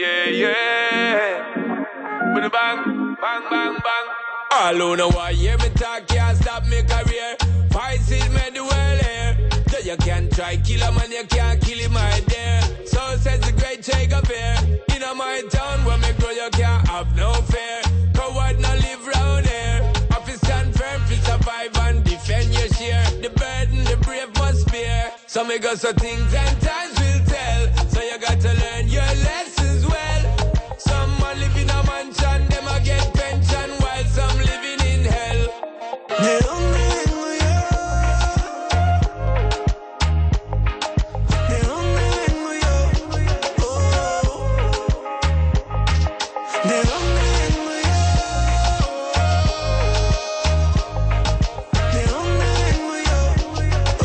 yeah. With a bang, bang, bang, bang. All who know why hear me talk can't stop me career. Fight it, made the world here. So you can try kill a man, you can't kill him right there. So says the great Che Guevara. In my town where me grow, you can't have no fear. Coward no live round here. Office stand firm to survive and defend your share. The burden the brave must bear. So me got some things and times will tell. So you got to learn your lessons well. Some man live in a mansion, them a get pension, while some living in hell. ¿De dónde vengo yo? ¿De dónde vengo yo? Oh. ¿De dónde vengo yo? ¿De dónde vengo yo? Oh.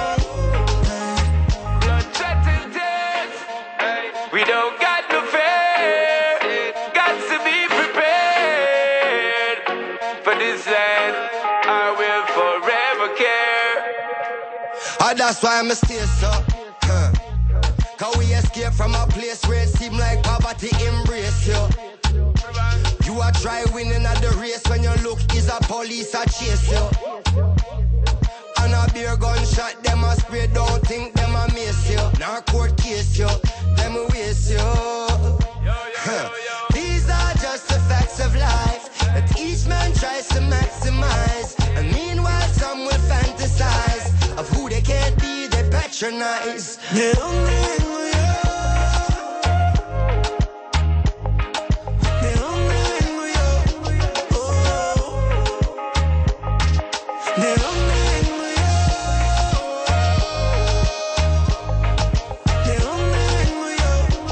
Blood, sweat and tears. We don't got no fear. Got to be prepared for this land. I will forever care. That's why I'm stay so. Cause we escape from a place where it seem like poverty embrace you. You are try winning at the race when you look is a police a chase you. And a beer gunshot, them a spray, don't think them a miss you. Now court case you, them a waste you. These are just the facts of life that each man tries to maximize. And meanwhile some will fantasize of who they can't be, they patronize. ¿De dónde vengo yo? ¿De dónde vengo yo? Oh. ¿De dónde vengo yo? ¿De dónde vengo yo?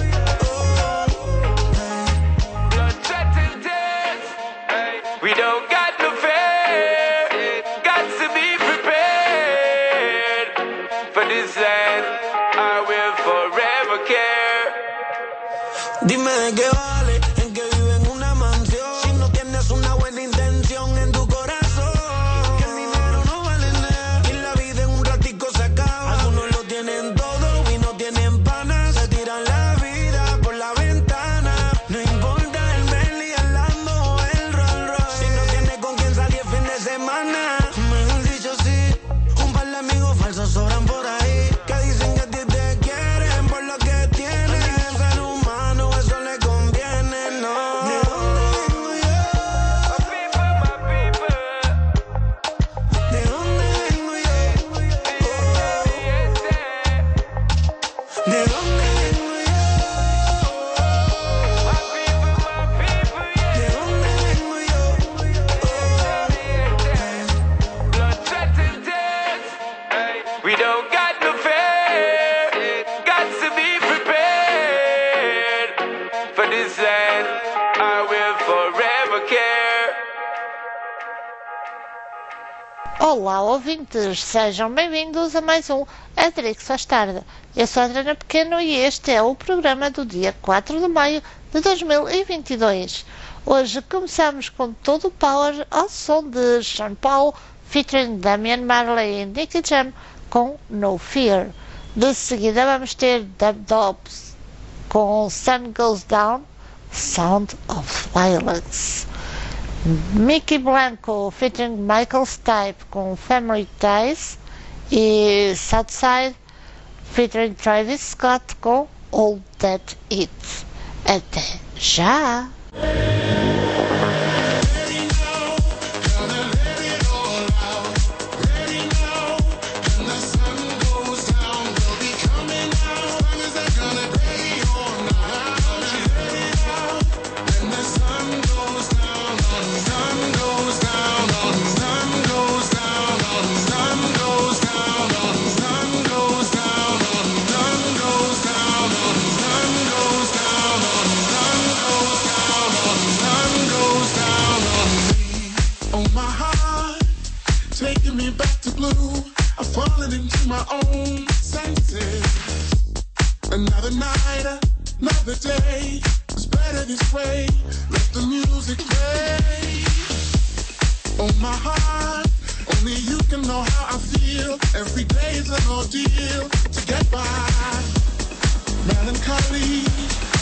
Blood, sweat and tears. We don't got no fear. Got to be prepared for this land. I will forever care. Dime de qué vale en que vive en una mansión si no tienes una buena intención en tu corazón. Que el dinero no vale nada y la vida en un ratico se acaba. Algunos lo tienen todo y no tienen panas. Se tiran la vida por la ventana. No importa el Bentley, el Lambo o el Rolls Royce. Si no tienes con quién salir el fin de semana. Mejor dicho sí, un par de amigos falsos sobran por ahí. Que dicen que a ti te quieren por lo que tienes. El ser humano eso le conviene, no. ¿De dónde vengo yo? My people. ¿De dónde vengo yo? ¿De dónde vengo yo? My people, ¿De dónde vengo yo? blood, sweat and tears. We don't got no fear. Got to be prepared for this land. I will forever care. Olá, ouvintes, sejam bem-vindos a mais um Adrix Faz Tarde. Eu sou a Adriana Pequeno e este é o programa do dia 4 de maio de 2022. Hoje começamos com todo o power ao som de Sean Paul, featuring Damian Marley e Nicky Jam com No Fear. De seguida vamos ter Dub Dobbs com Sun Goes Down, Sound of Violence. Mickey Blanco featuring Michael Stipe com Family Ties e Southside featuring Travis Scott com All That It. Até já! Taking me back to blue, I've fallen into my own senses. Another night, another day, it's better this way. Let the music play. Oh my heart, only you can know how I feel. Every day is an ordeal to get by. Melancholy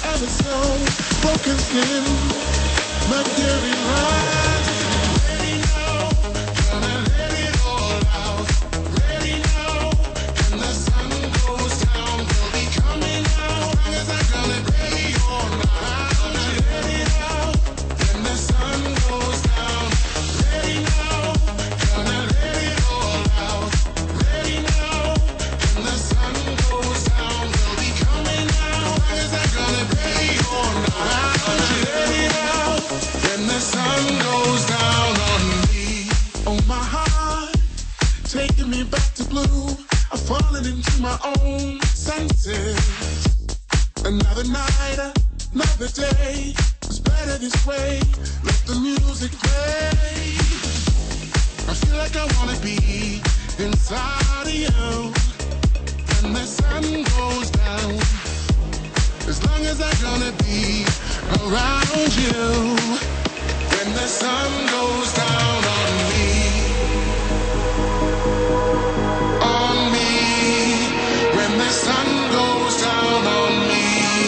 ever so broken skin, Mercury rising. Ready now, gonna let it all out. Ready now, when the sun goes down, we'll be coming out. As long as I'm gonna be on the ground. Ready now, when the sun goes down. Ready now, gonna let it all out. Ready now, when the sun goes down, we'll be coming out. As long as I'm gonna be on the ground. Ready now, when the sun goes down on me. Oh, my heart, taking me back to blue. I've fallen into my own senses. Another night, another day. It's better this way. Let the music play. I feel like I wanna be inside of you when the sun goes down. As long as I'm gonna be around you when the sun goes down on me. On me, when the sun goes down on me.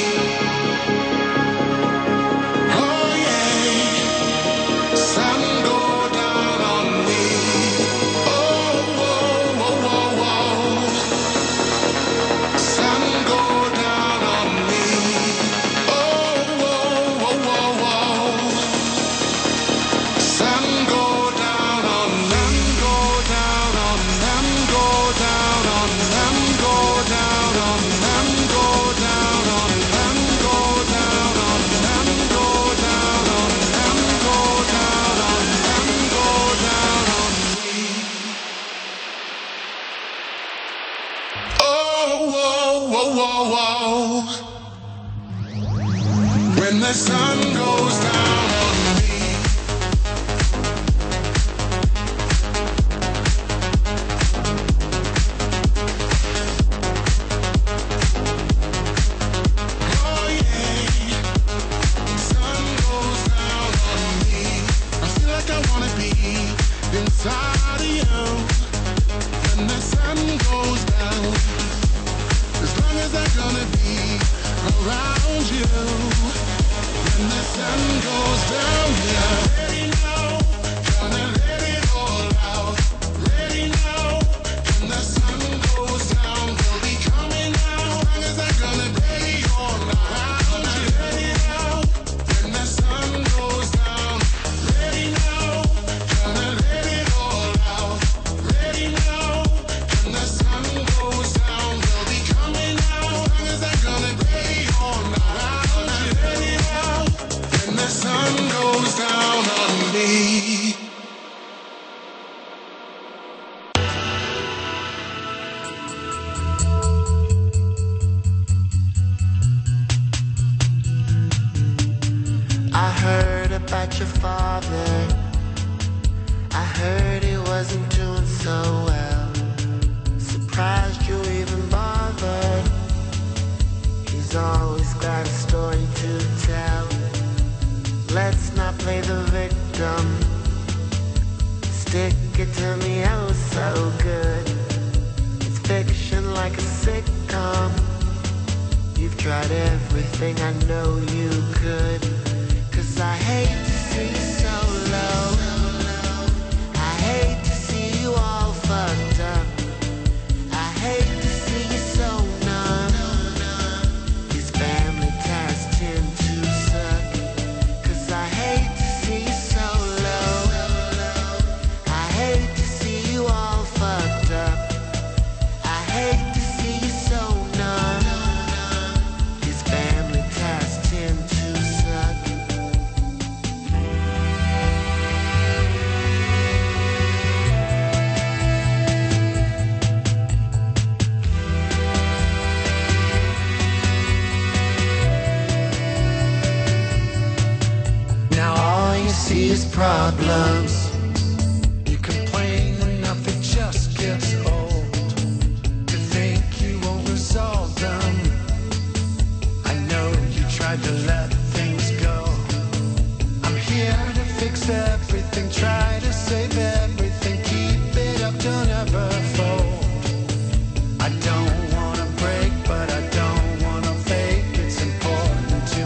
Oh yeah, sun go down on me. Oh, whoa, whoa, whoa, whoa. Sun go down on me. Oh, whoa, whoa, whoa, whoa. Sun go down on them, go down on them, go down on them, go down on them, go down on them, go down on them, go down on them, go down on them, go down on me. Oh, whoa, whoa, whoa, whoa. When the sun goes down on me. Oh yeah, sun goes down on me. I feel like I wanna be inside of you when the sun goes down. As long as I'm gonna be around you when the sun goes down. Yeah, ready now, gonna let it all out. Ready now, when the sun goes down, we'll be coming out. As long as I'm gonna be on the ground. Ready now, when the sun goes down. Ready now, gonna let it all out. Ready now, when the sun goes down, we'll be coming out. As long as I'm gonna be on the ground. Ready now, when the sun goes down on me. I heard about your father. I heard he wasn't doing so well. Surprised you even bothered. He's always got a story to tell. Let's not play the victim. Stick it to me oh so good. It's fiction like a sitcom. You've tried everything I know you could. 'Cause I hate to see you so low. I hate to see you all fucked up. I hate to see you so numb. These family ties tend to suck. 'Cause I hate to see you so low. I hate to see you all fucked up. I hate to see you so numb. These family ties tend to suck. Now all you see is problems. You complain enough, it just gets old. To think you won't resolve them. I know you tried to let things go. I'm here to fix everything, try to save everything. Keep it up, don't ever fold. I don't wanna break, but I don't wanna fake. It's important to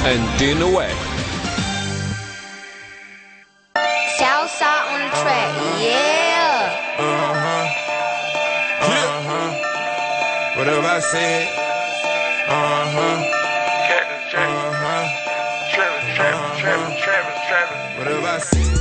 and Dina Way. Southside on the track, yeah. Whatever I said. Travis. Whatever I said.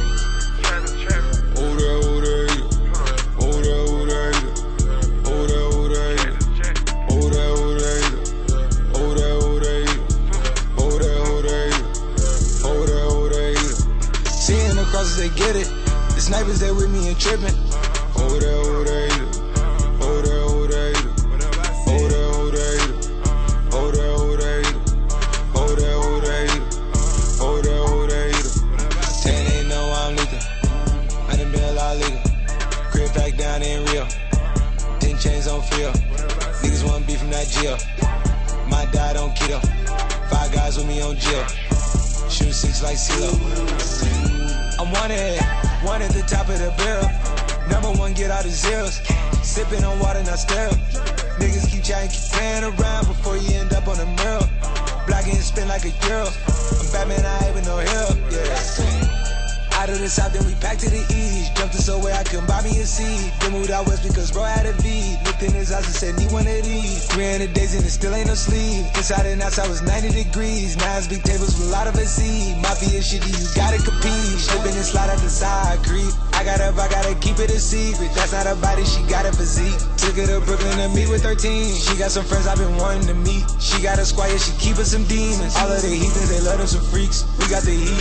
Across they get it. The snipers there with me and tripping. Oh there, oh there, oh there, oh there, oh there, oh there, oh there, oh there, oh there, oh there, oh there, oh there. 10 ain't know I'm lethal. I done been a lot legal. Crib back down in Rio. 10 chains on feel. Niggas want beef from that jail. My dad on keto. 5 guys with me on jail. Shoot 6 like CeeLo. I'm one at the top of the barrel. Number 1, get out of zeros. Sipping on water, not sterile. Niggas keep chatting, keep playing around before you end up on the mirror. Black and spin like a girl. I'm Batman, I ain't even no help, yeah. Out of the south, then we back to the east. Jumped in so where I couldn't buy me a seat. Then moved out west because bro had a V. Looked in his eyes and said, need one of these. 300 days and it still ain't no sleep. Inside and outside was 90 degrees. 9's big tables with a lot of a seed. Mafia shit, you gotta compete. Slipping and slide at the side, creep. I gotta keep it a secret. That's not a body, she got a physique. Took her to Brooklyn to meet with 13. She got some friends I've been wanting to meet. She got a squire, she keep us some demons. All of the heathens, they love them some freaks. We got the heat.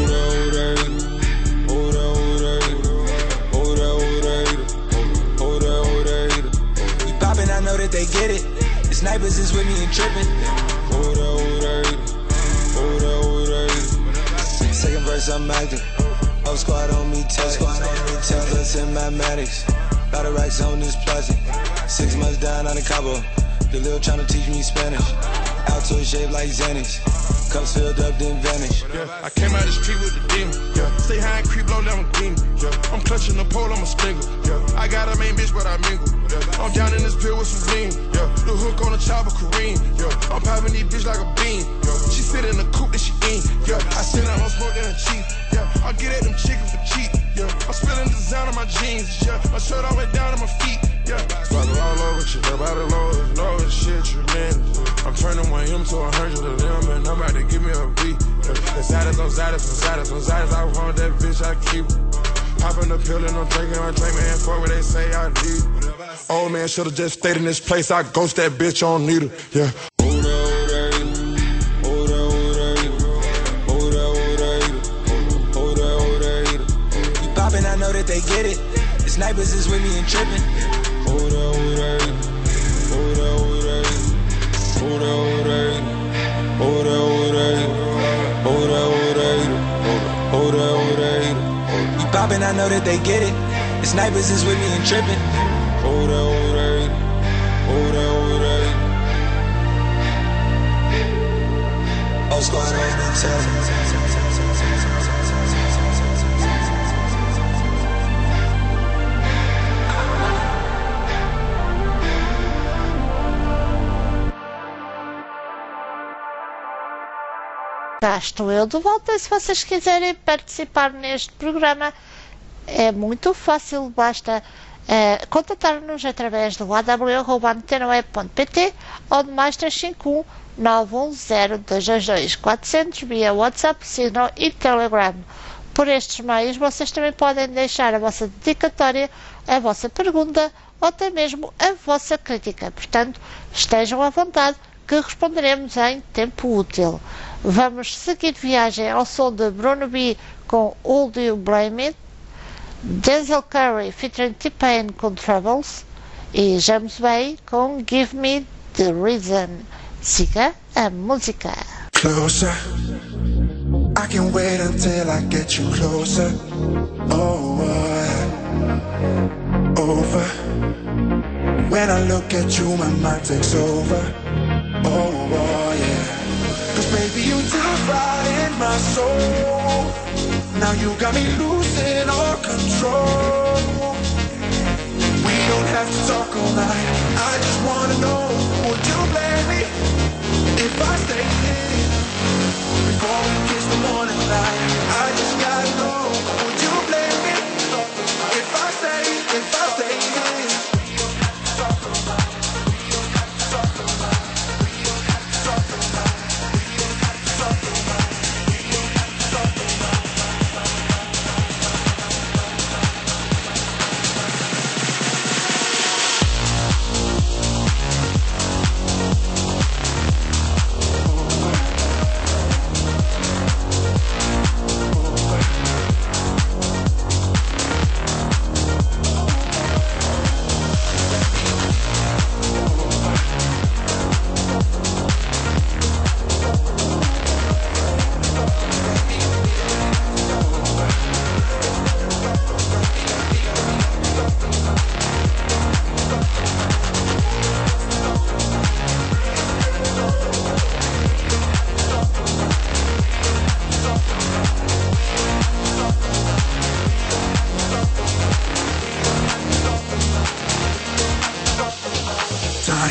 We poppin', I know that they get it. The snipers is with me and trippin'. Second verse, I'm active. Whole squad on me, test. Plus in mathematics. Lot of racks on this plastic. 6 months down on the Cabo. The lil' tryna teach me Spanish. Alto shaped like Xanax. Cups filled up, then vanish. Yeah, I came out the street with the demon. Yeah, stay high and creep low, down with demon. Yeah, I'm clutching the pole, I'm a sprinkle. Yeah, I got a main bitch, but I mingle. Yeah, I'm down in this pill with some lean. Yeah, the hook on the chopper, Kareem. Yeah, I'm popping these bitch like a bean. Yeah, she sit in the coupe that she in. Yeah, I send out on smoke in her cheek. Yeah, I get at them chickens for cheap. Yeah, I'm spilling design on my jeans. Yeah, my shirt all the way down to my feet. Yeah, follow all over shit, everybody low this shit tremendous. I'm turning 1 M to 100 of them, and I'm about to give me a beat. The saddest on Zaddest, I want that bitch, I keep popping the pill and I'm drinking my drink, man, for what they say I need. Old man should've just stayed in this place, I ghost that bitch on needle, yeah. We poppin', I know that they get it. The snipers is with me and trippin'. We poppin', I know that they get it. The snipers is with me and trippin'. Whole squad on me, tell. Cá estou eu de volta e se vocês quiserem participar neste programa é muito fácil, basta contatar-nos através do aw@antenoe.pt ou de mais 351 910 222 400 via WhatsApp, Signal e Telegram. Por estes meios vocês também podem deixar a vossa dedicatória, a vossa pergunta ou até mesmo a vossa crítica. Portanto, estejam à vontade que responderemos em tempo útil. Vamos seguir viagem ao som de Bruno B com All Do You Blame It, Denzel Curry featuring T-Pain com Troubles e James Bay com Give Me The Reason. Siga a música. Closer, I can wait until I get you closer. Oh, over. When I look at you, my mind takes over. Oh, yeah. Cause baby, you dive right in my soul. Now you got me losing all control. We don't have to talk all night. I just wanna know, would you blame me if I stay here?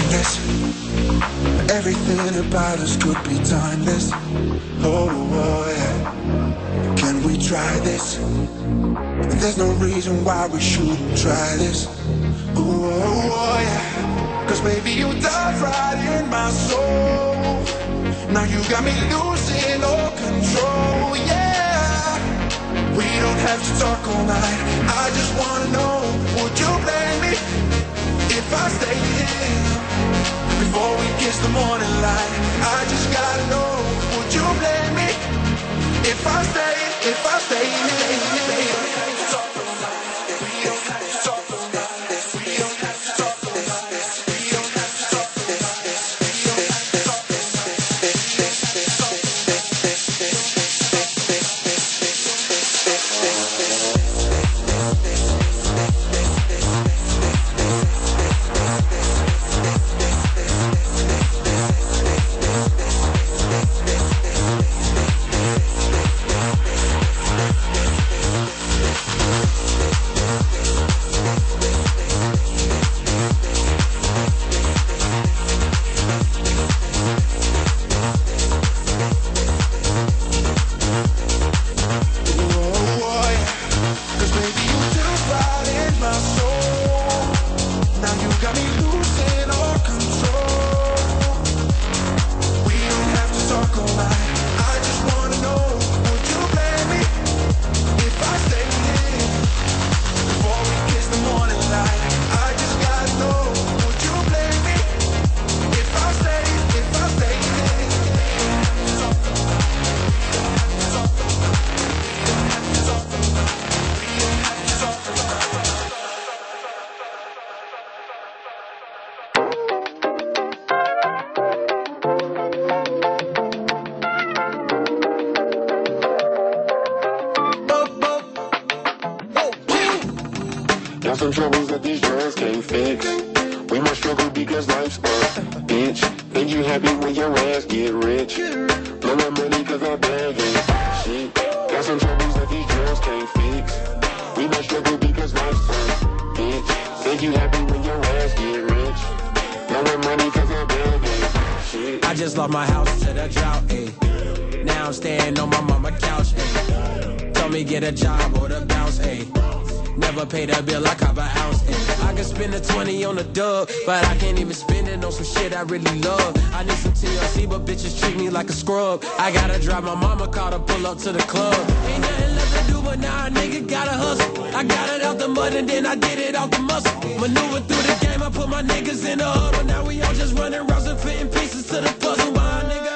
timeless. Everything about us could be timeless. Oh, yeah. Can we try this? There's no reason why we shouldn't try this. Oh, yeah. Cause baby, you dive right in my soul. Now you got me losing all control, yeah. We don't have to talk all night. I just wanna know, would you blame me if I stay here before we kiss the morning light? I just gotta know, would you blame me if I stay here? Got some troubles that these drugs can't fix. We must struggle because life's a bitch. Think you happy when your ass get rich. Blow my money cause I bag it. Shit. Got some troubles that these drugs can't fix. We must struggle because life's a bitch. Think you happy when your ass get rich. Blow my money cause I bag it. Shit. I just lost my house to the drought, ayy. Now I'm staying on my mama couch, ayy. Told me get a job or the bounce, ayy. Never paid a bill, I cop an ounce, ayy. I can spend a 20 on a dub, but I can't even spend it on some shit I really love. I need some TLC, but bitches treat me like a scrub. I gotta drive my mama car to pull up to the club. Ain't nothing left to do, but now a nigga gotta hustle. I got it out the mud and then I did it out the muscle. Maneuver through the game, I put my niggas in the huddle. Now we all just running rounds and fitting pieces to the puzzle. Why, nigga,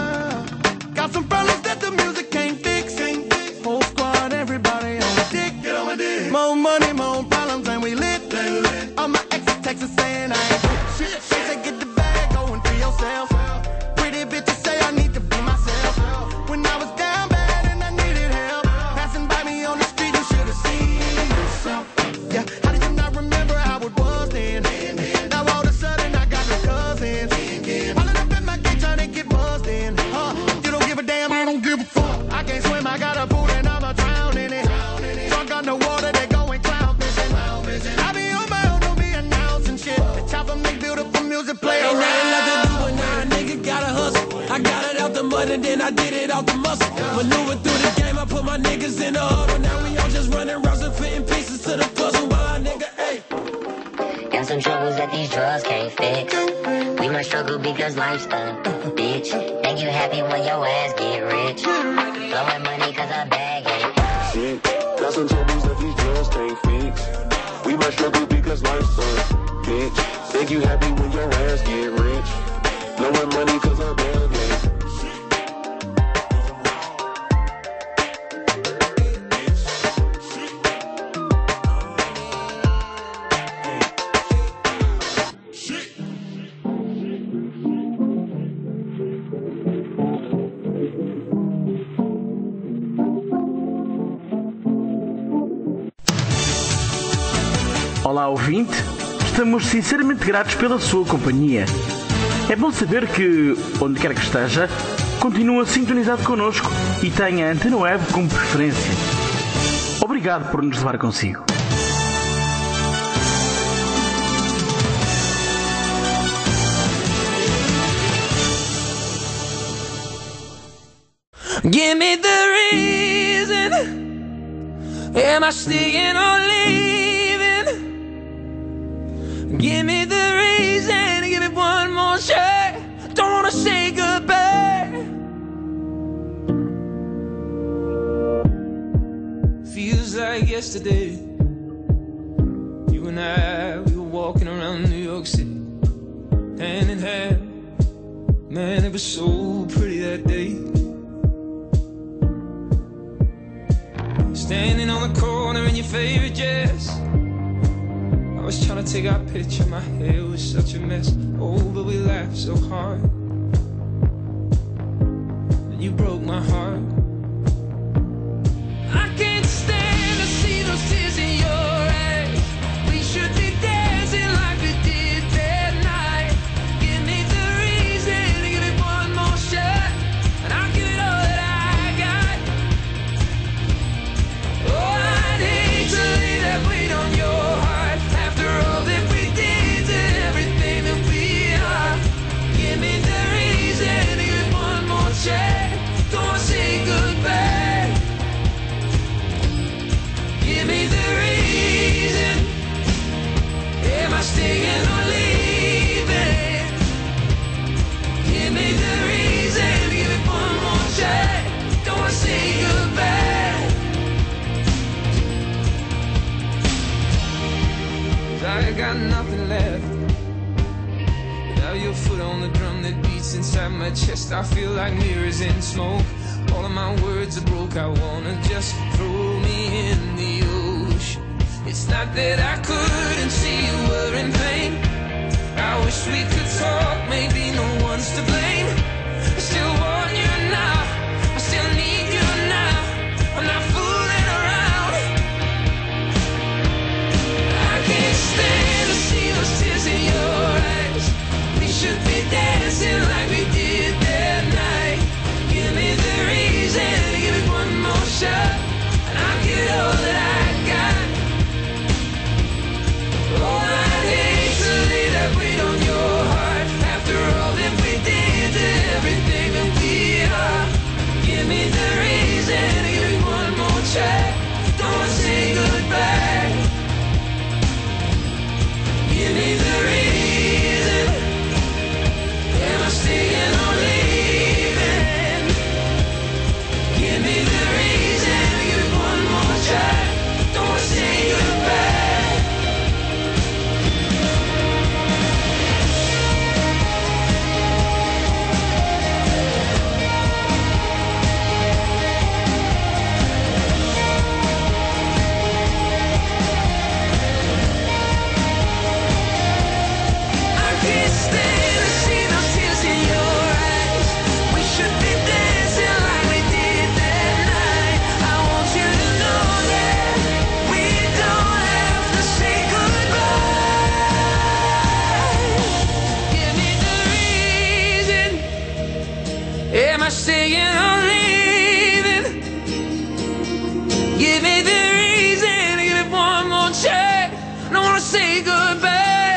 ayy? Got some problems that the music can't fix. Whole squad, everybody on the dick. Get on my dick. More money, more problems, and we lit. All my exes texting saying I ain't shit. They say get the bag, go and free yourself. Pretty bitches say I need to be myself. When I was down bad and I needed help, passing by me on the street, you should have seen yourself. Yeah, how did you not remember how it was then? Now all of a sudden I got no cousins. Falling up in my gate trying to get buzzed in. You don't give a damn, I don't give a fuck. I can't swim, I got a pool and I'ma drown in it. Drunk on the water, they going clown fishing. I be on my own, don't be announcing shit. The chopper make beautiful music play Ain't around. nothing left to do, but now a nigga gotta hustle. I got it out the mud and then I did it out the muscle. Maneuver through the game, I put my niggas in the huddle. Now we all just running rounds and fitting pieces to the puzzle. Why, nigga, ayy? Got some troubles that these drugs can't fix. We must struggle because life's a bitch. Think you happy when your ass get rich. Blowing money cause I bag it. Shit. Got some troubles that these drugs can't fix. We must struggle because life's a bitch. Think you happy when your ass get rich. Blowing money cause I bag it. Olá, ouvinte. Estamos sinceramente gratos pela sua companhia. É bom saber que, onde quer que esteja, continua sintonizado connosco e tem a Antena Web como preferência. Obrigado por nos levar consigo. Give me the reason. Am I staying or leaving? Give me the reason. Give it one more shot. Don't wanna say goodbye. Feels like yesterday. You and I, we were walking around New York City, hand in hand. Man, it was so pretty that day. Standing on the corner in your favorite dress. I was trying to take our picture, my hair was such a mess. Oh, but we laughed so hard. And you broke my heart. I can't stand to see those tears in your eyes. We should be dancing like we did that night. Give me the reason, give it one more shot, and I'll give it all that I got. Oh, I'd hate to lay that weight on your heart. After all that we did to everything that we are. Give me the reason, give it one more shot. Don't wanna say goodbye. Give me the reason. Am I staying or leaving? Give me the reason. Give it one more shot. Don't wanna say goodbye. 'Cause I got nothing left. Without your foot on the drum that beats inside my chest, I feel like mirrors in smoke. All of my words are broke. I wanna just throw me in the ocean. It's not that I couldn't see you were in pain. I wish we could talk, maybe no one's to blame. I still want you now, I still need you now. I'm not fooling around. I can't stand to see those tears in your eyes. We should be dancing like we did that night. Give me the reason, give it one more shot, and I'll give it all that I got. Oh, I'd hate to lay that weight on your heart. After all that we did to everything that we are. Give me the reason, give it one more try. Don't wanna say goodbye. Give me the reason. Am I staying or leaving? Give me the reason, give it one more try. Don't wanna say goodbye. I can't stand to see those tears in your eyes. We should be dancing like we did that night. I want you to know that we don't have to say goodbye. Give me the reason. Am I staying or leaving? Give me the reason. Give it one more check. I don't wanna say goodbye.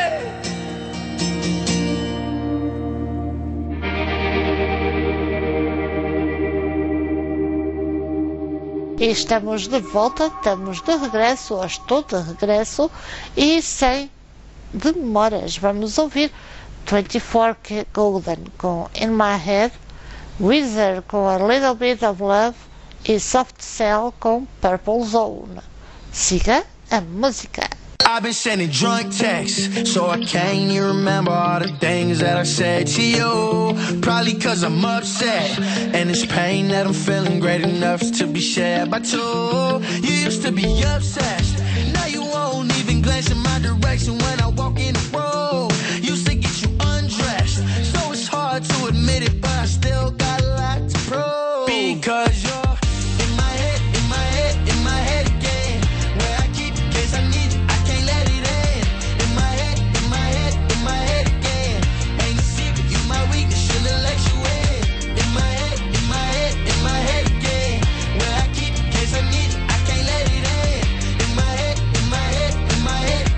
E estamos de volta, estamos de regresso, ou estou de regresso, e sem demoras vamos ouvir 24K Golden com In My Head, Weezer com A Little Bit of Love e Soft Cell com Purple Zone. Siga a música. I've been sending drunk texts, so I can't even remember all the things that I said to you. Probably cause I'm upset, and it's pain that I'm feeling great enough to be shared by two. You used to be obsessed, now you won't even glance in my direction when I walk in the room. Used to get you undressed, so it's hard to admit it, but I still got a lot to prove. Because you're in my head, in my head, in my head again. Where I keep in case I need it, I can't let it in. In my head, in my head, in my head again. Ain't a secret, you my weakness, should've let you in. In my head, in my head, in my head again. Where I keep in case I need it, I can't let it in. In my head, in my head, in my head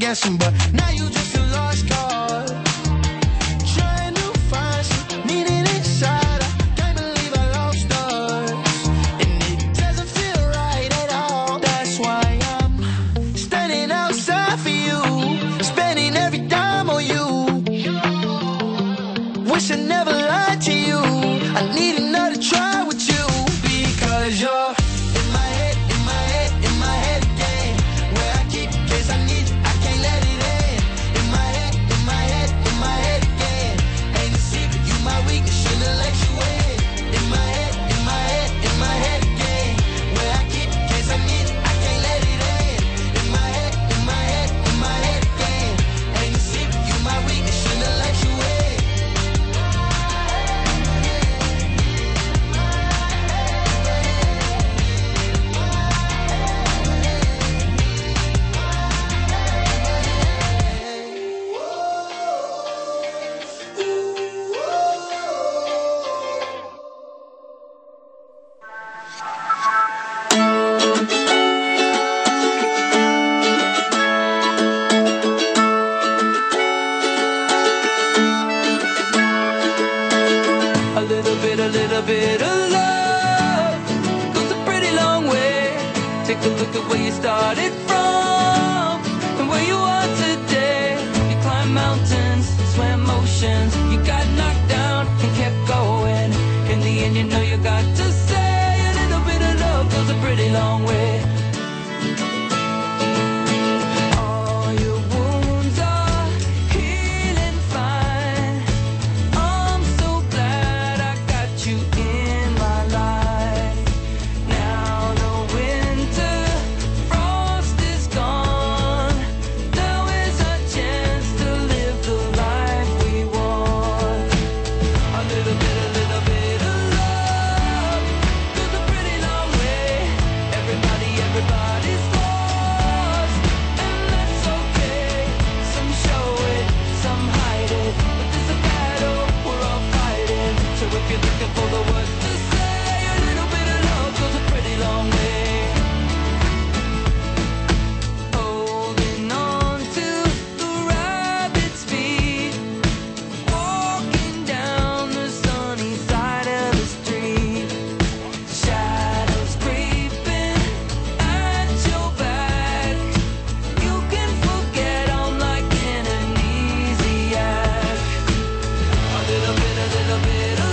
dancing, but now you just a lost cause. Trying to find some meaning inside. I can't believe I lost us, and it doesn't feel right at all. That's why I'm standing outside for you, spending every dime on you. Wish I never lied to you. I need another try with you, because you're in my head, in my head, in my head again. Where I keep case I need, I can't let it in. In my head, in my head, in my head again. Ain't a secret, you my weakness, shouldn't let you in. In my head, in my head, in my head again. Where I keep case I need, I can't let it in. In my head, in my head, in my head again. Ain't a secret, you my weakness, shouldn't let you in. A little bit of love goes a pretty long way. Take a look at where you started from and where you are today. You climbed mountains, swam oceans, you got knocked down and kept going. In the end, you know you got to say a little bit of love goes a pretty long way. All your wounds are healing fine. I'm so glad I got you in my life. Now the winter frost is gone. Now is our chance to live the life we want. A little bit of love goes a pretty long way. Everybody's lost, and that's okay. Some show it, some hide it, but there's a battle we're all fighting. So if you're looking for the words to say, a little bit of love goes a pretty long way. Holding on to the rabbit's feet, walking down the sunny side of the street. Shadows creeping at your back. You can forget I'm like an amnesiac. A little bit of love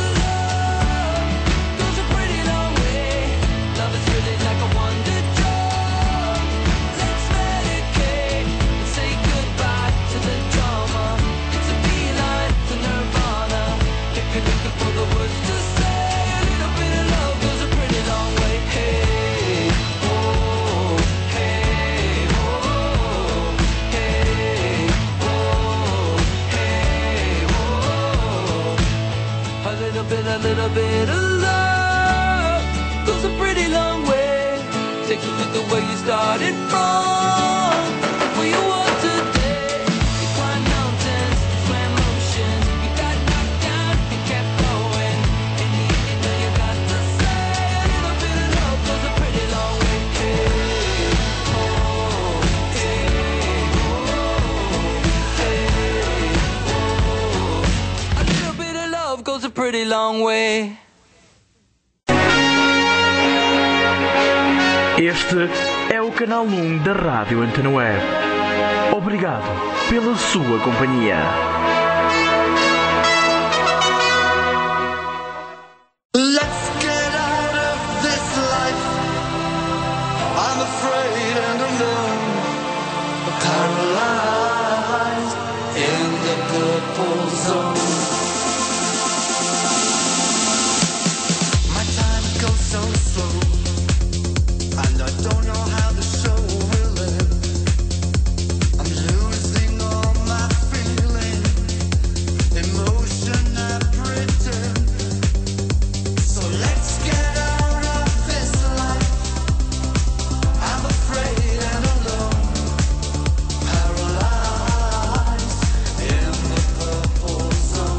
goes a pretty long way. Love is really like a wonder drug. Let's medicate and say goodbye to the drama. It's a beeline to nirvana. If you're looking for the words to say, a little bit of love goes a pretty long way. Hey, oh, hey, oh, hey, oh, hey, oh. A little bit of love goes a pretty long way. Take a look at where you started from, where you are today. You climbed mountains, swam oceans, you got knocked down and kept going. In the end, you know you got to say a little bit of love goes a pretty long way. Hey, oh, hey, oh, hey, oh. A little bit of love goes a pretty long way. Este é o canal 1 da Rádio Antena Web. Obrigado pela sua companhia. Let's get out of this life. I'm afraid and alone, paralyzed in the purple zone. My time goes so slow, and I don't know how the show will end. I'm losing all my feeling, emotion I pretend. So let's get out of this life. I'm afraid and alone, paralyzed in the purple zone.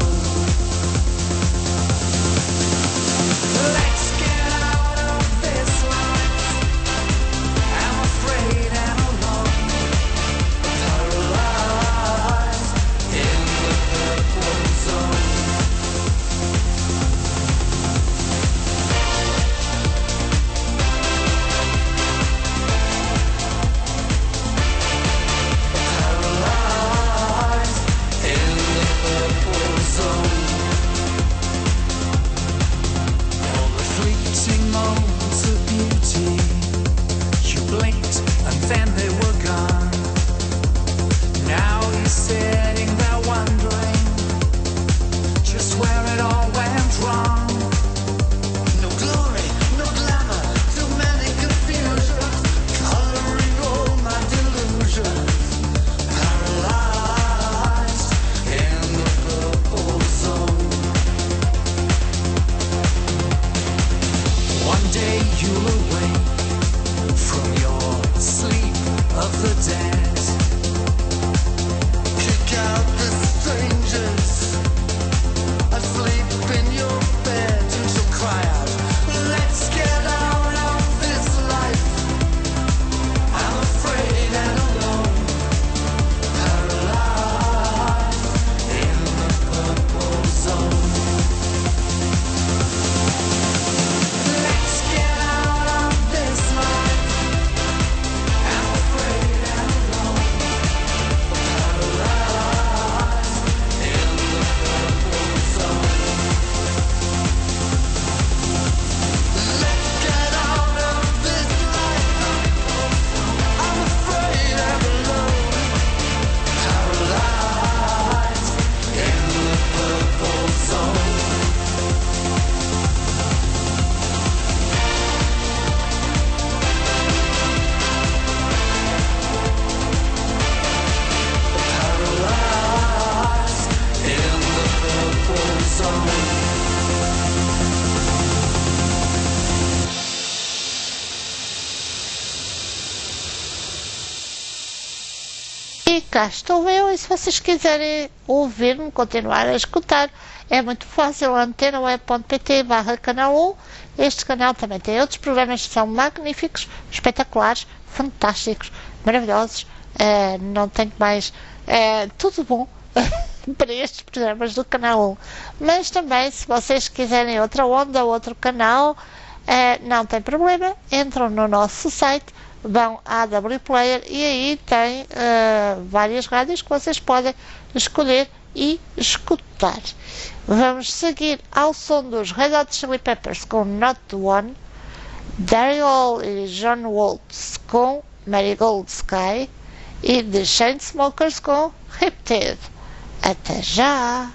cá estou eu, e se vocês quiserem ouvir-me, continuar a escutar, é muito fácil, antenaweb.pt/canal 1. Este canal também tem outros programas que são magníficos, espetaculares, fantásticos, maravilhosos. Não tenho mais, tudo bom para estes programas do canal 1. Mas também, se vocês quiserem outra onda, outro canal, não tem problema, entram no nosso site, vão à AW Player e aí tem várias rádios que vocês podem escolher e escutar. Vamos seguir ao som dos Red Hot Chili Peppers com Not the One, Daryl e John Waltz com Marigold Sky e The Chainsmokers com Riptide. Até já!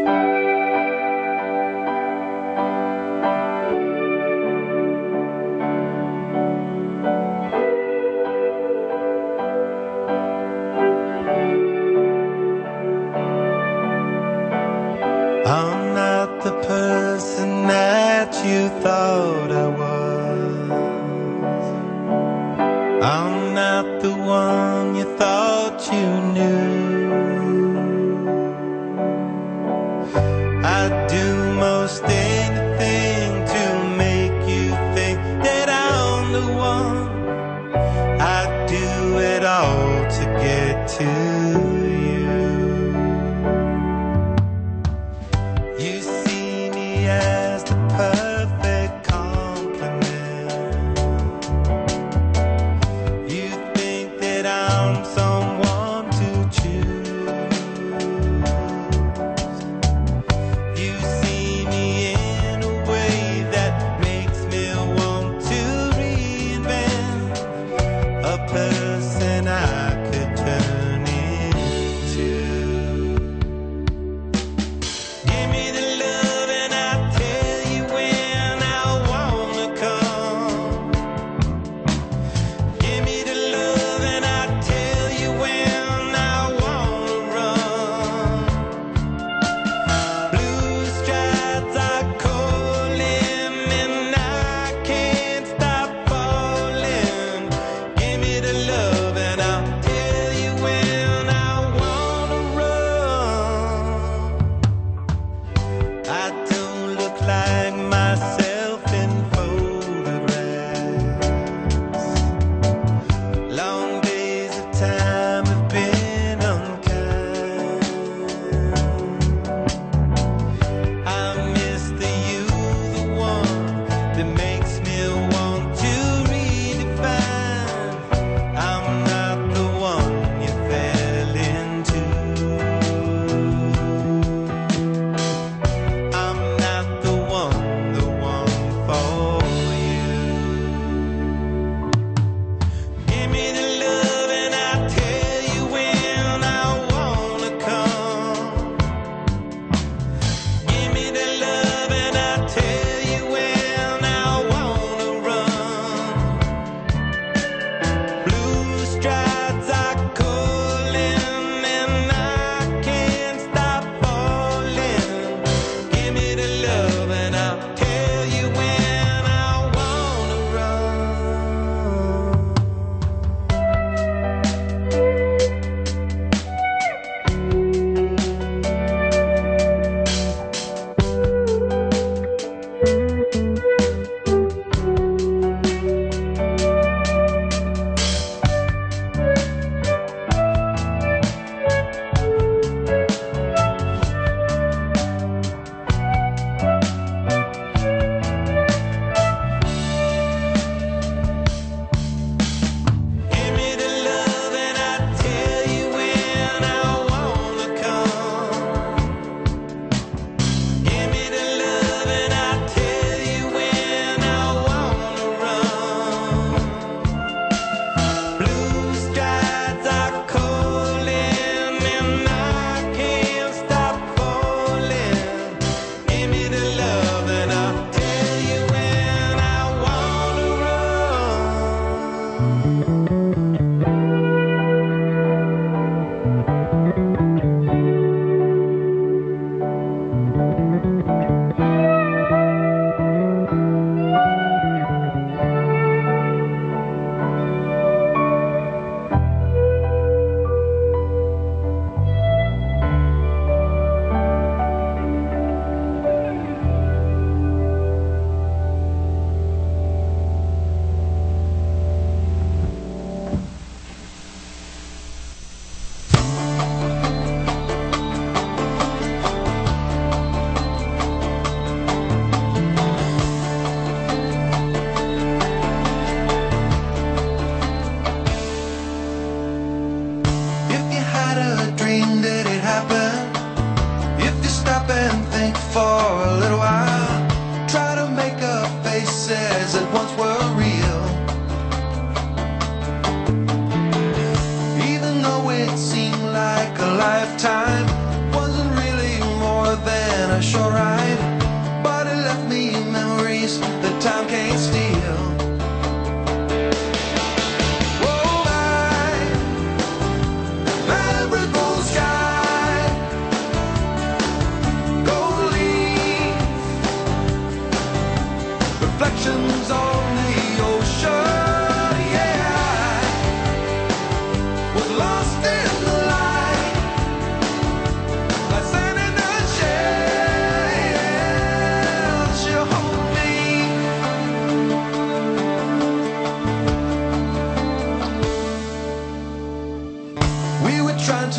I'm not the person that you thought I was. I'm not the one you thought you knew. I'd do most anything to make you think that I'm the one. I'd do it all to get to you. You see me as the perfect compliment. You think that I'm someone to choose.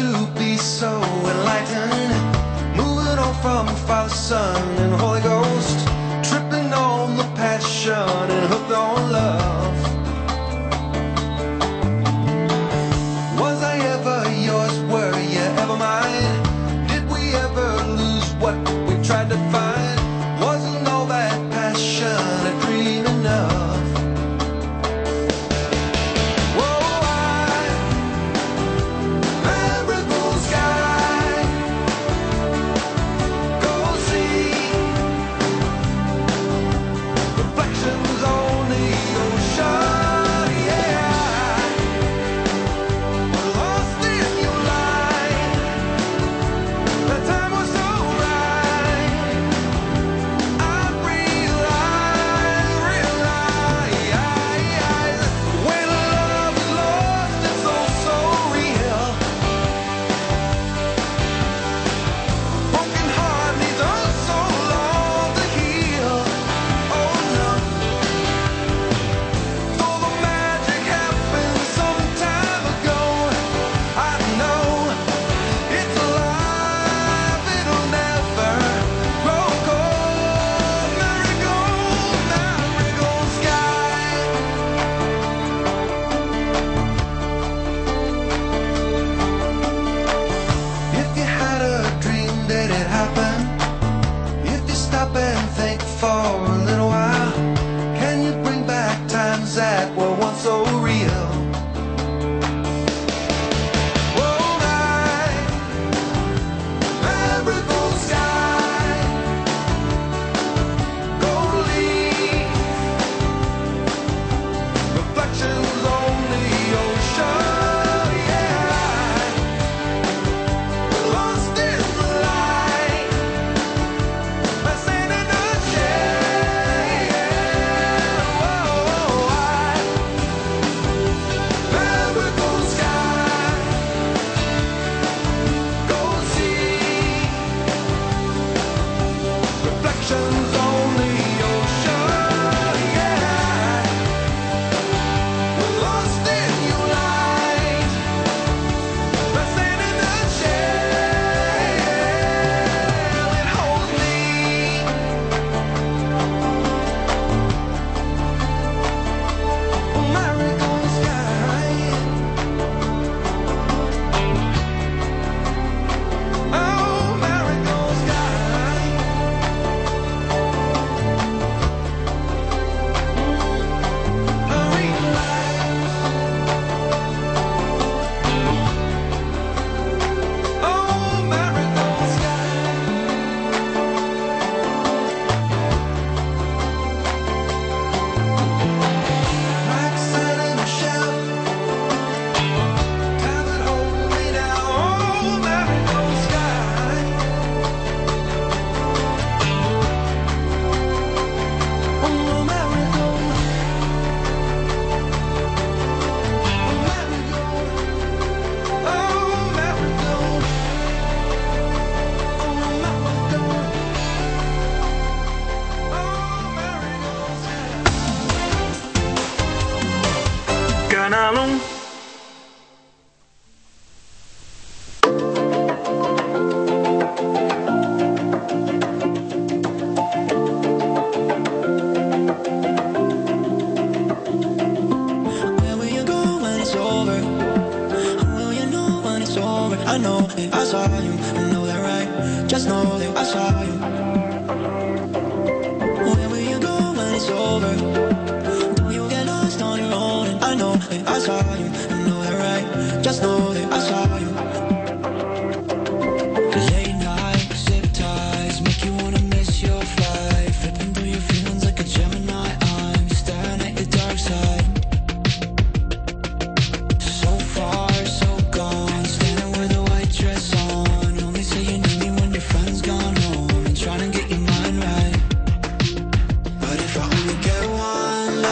to be so enlightened, moving on from Father, Son, and Holy Ghost, tripping on the passion and hooked on love. Was I ever yours? Were you ever mine? Did we ever lose what we tried to find? Wasn't all that passion a dream enough?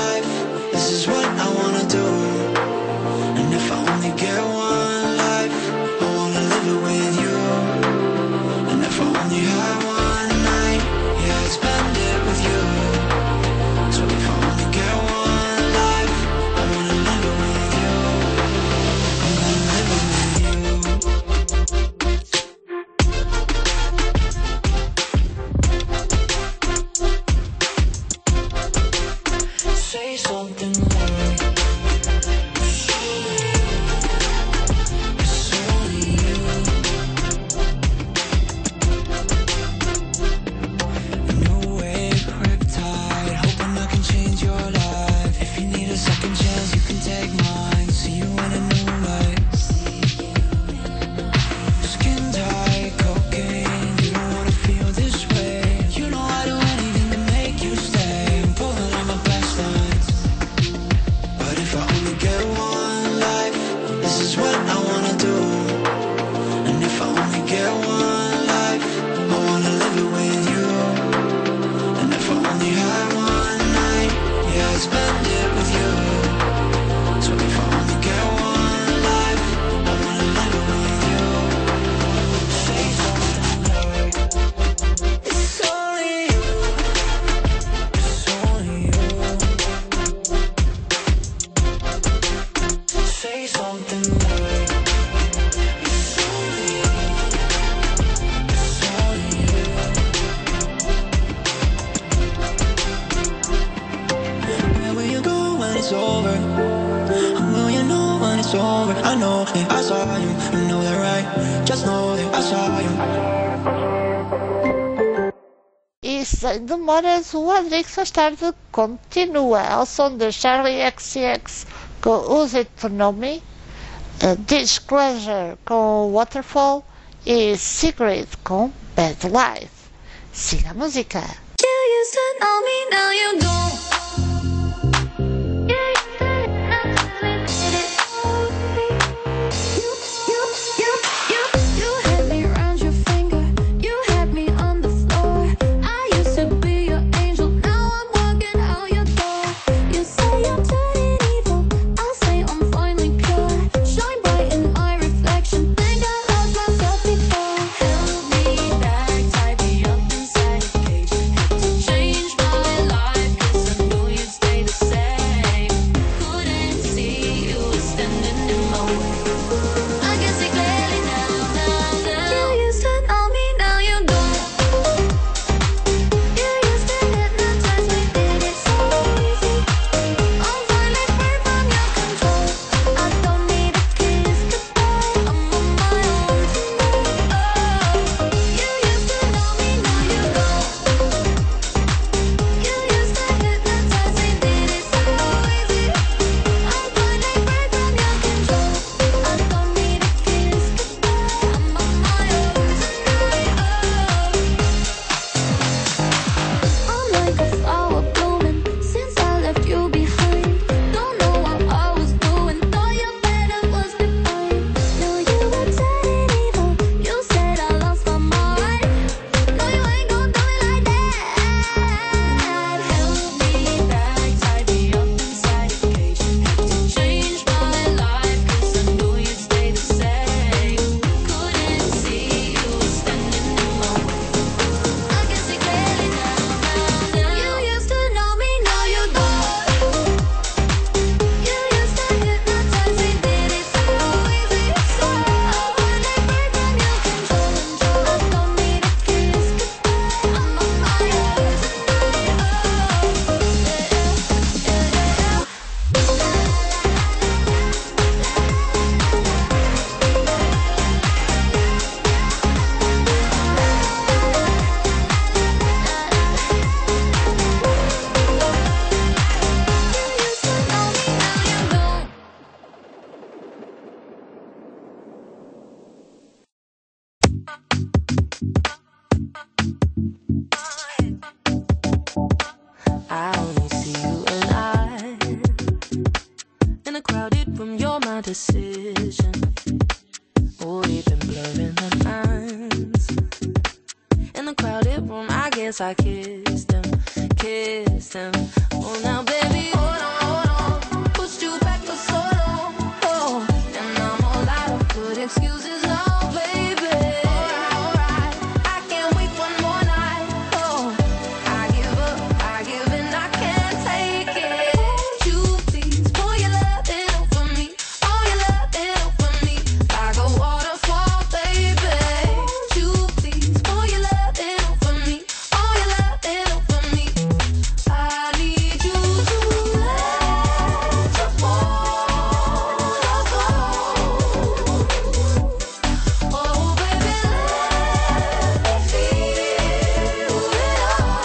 This is what I wanna do. And if I only get one life, I know that I saw you, you know that right? Just know that I saw you. E sem demoras, o Adrix mais tarde continua ao som de Charlie XCX com Use It To Know Me, Disclosure com Waterfall e Secret com Bad Life. Siga a música. You used to know me, now you don't. decision. Oh, we've been blurring the lines. In the crowded room, I guess I kissed him. Oh, now baby, hold on. Pushed you back for so long. Oh, and I'm all out of good excuses now, baby. Alright, I can't wait one more night. Oh, I give up, I give in, I can't take it. Won't you please pour your love in over me? All your love in over me, like a waterfall, baby. Won't you please pour your love in over me? All your love in over me. I need you to let your water flow. Oh, baby, let me feel it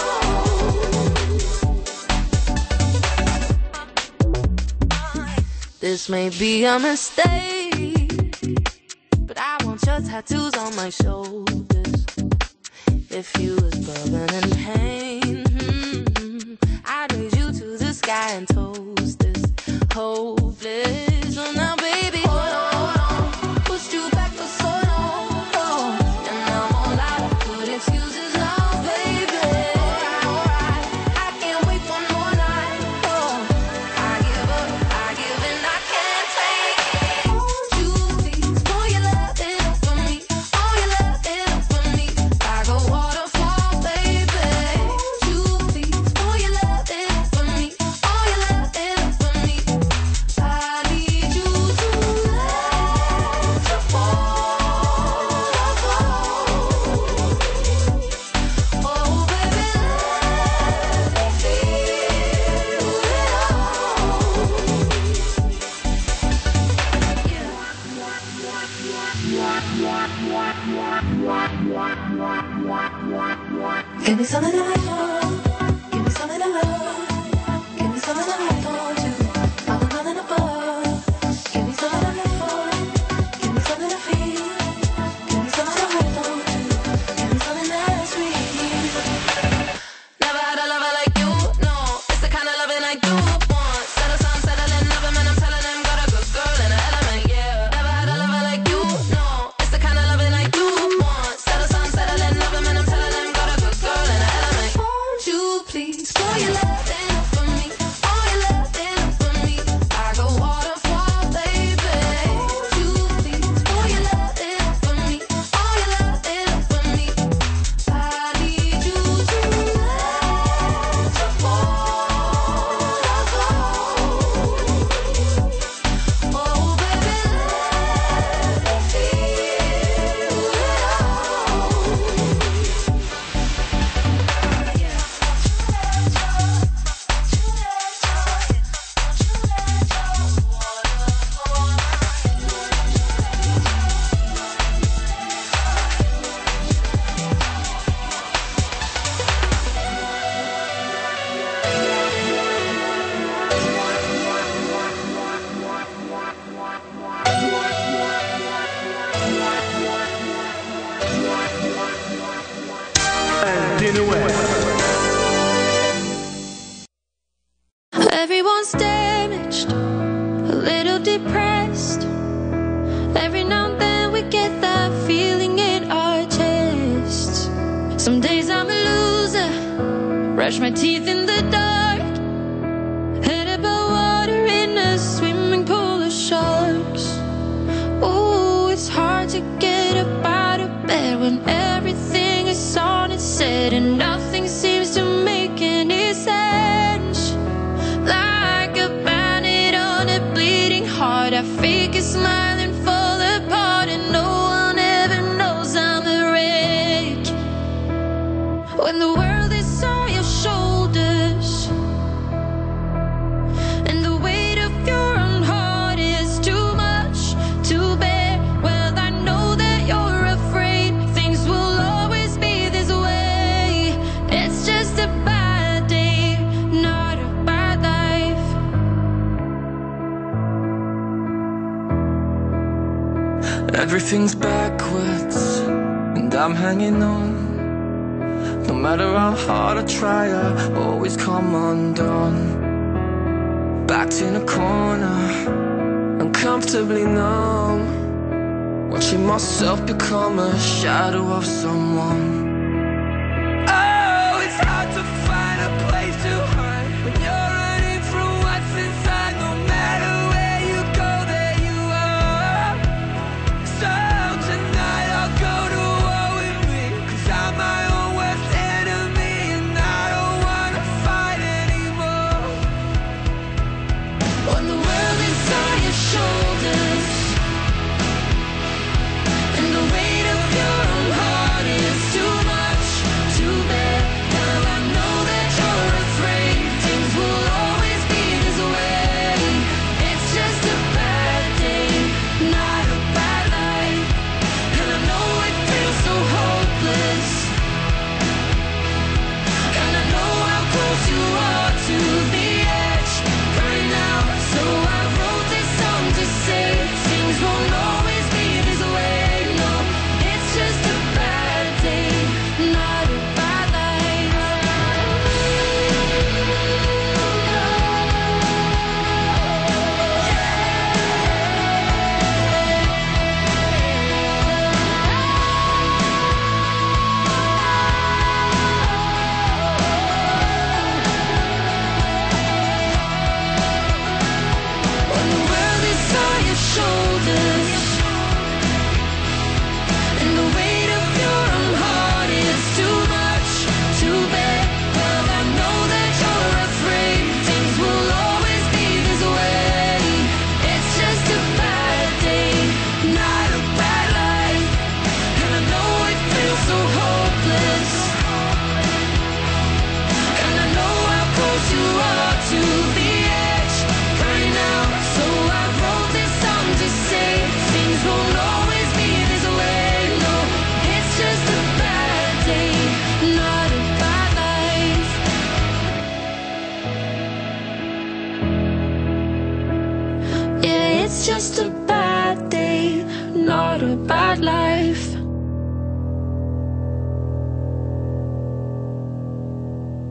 all. This may be a mistake, but I want your tattoos on my shoulders. If you was bubbling in pain, I'd raise you to the sky and toast this hopeless. So now, baby, hold on. Pushed you back for so long. Oh, and I'm all out of good excuses now, baby. Alright, I can't wait one more night. Oh, I give up, I give in, I can't take it. Won't you please pour your love in over me? All your love in over me, like a waterfall, baby. Won't you please pour your love in over me? All your love in over me. I need you to let your water flow. Give me some of that, give me some of that love, give me some of that hold on to, I've been running above. Give me some of that love, give me some of that feel, give me some of that hold on to, give me some of that sweet. Never had a lover like you, no. It's the kind of loving I do want. Settle some, settling up, and I'm telling them got a good girl in the element, yeah. Never had a lover like you, no. It's the kind of loving I do want. Settle some, settling up, and I'm telling them got a good girl in the element. Won't you please pour your love in for me, all your love in for me. I go waterfall, baby. Won't you please pour your love in for me, all your love in for me. I need you to let your water flow. Oh baby, let me feel it Antena West. Everyone's damaged, a little depressed. Every now and then we get that feeling in our chests. Some days I'm a loser, brush my teeth in the dark, head above water in a swimming pool of sharks. Ooh, it's hard to get up out of bed when everything is on its head and nothing seems to make any sense. Like a bandit on a bleeding heart, I fake a smile and fall apart, and no one ever knows I'm a wreck. When the world is on your shoulders and the weight of your own heart is too much to bear, well, I know that you're afraid things will always be this way. It's just a bad day, not a bad life. Everything's backwards, and I'm hanging on. No matter how hard I try, I always come undone. Backed in a corner, uncomfortably numb, watching myself become a shadow of someone. Oh, it's hard to find a place to hide when you're running from what's inside. No matter where you go, there you are. So tonight I'll go to war with me, 'cause I'm my own worst enemy, and I don't wanna fight anymore. When the world is on your shoulders and the weight of your own heart is too much to bear, well, I know that you're afraid things will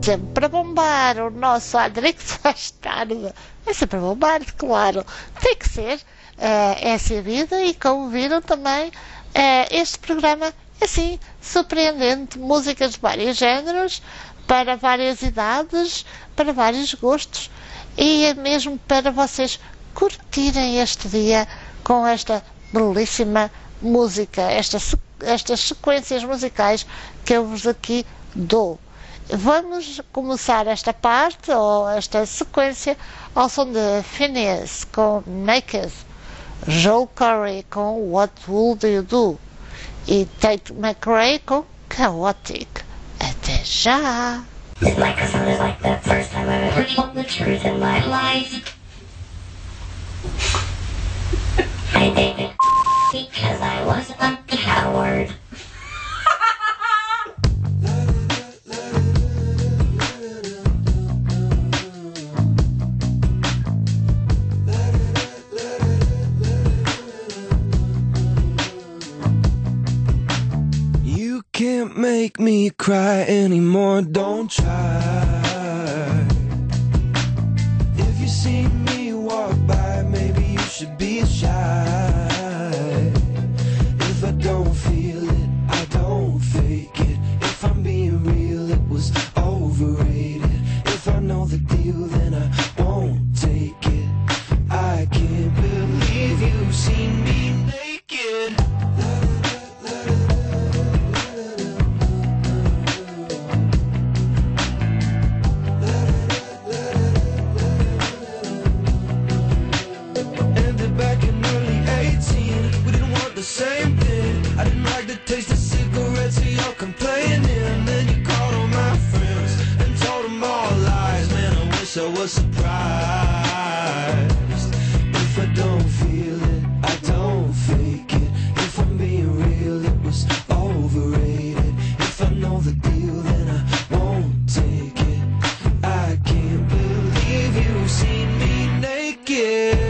tempo para bombar o nosso Adriano faz tarde. É sempre a bombar, claro. Tem que ser. Essa é a vida e como viram também este programa assim, surpreendente. Músicas de vários géneros, para várias idades, para vários gostos e é mesmo para vocês curtirem este dia com esta belíssima música, estas sequências musicais que eu vos aqui dou. Vamos começar esta parte, ou esta sequência, ao som de Phineas com Naked, Joel Corey com What Would You Do e Tate McRae com Chaotic. Até já! It's like a son is like the first time I ever told the truth in my life. I did it because I was a coward. You can't make me cry anymore, don't try. If you see me walk by, maybe you should be shy. If I don't feel it, I don't fake it. If I'm being real, it was overrated. If I know the deal, then I won't take it. I can't believe you've seen me naked. Same thing. I didn't like the taste of cigarettes, so y'all complaining. Then you called all my friends and told them all lies. Man, I wish I was surprised. If I don't feel it, I don't fake it. If I'm being real, it was overrated. If I know the deal, then I won't take it. I can't believe you've seen me naked.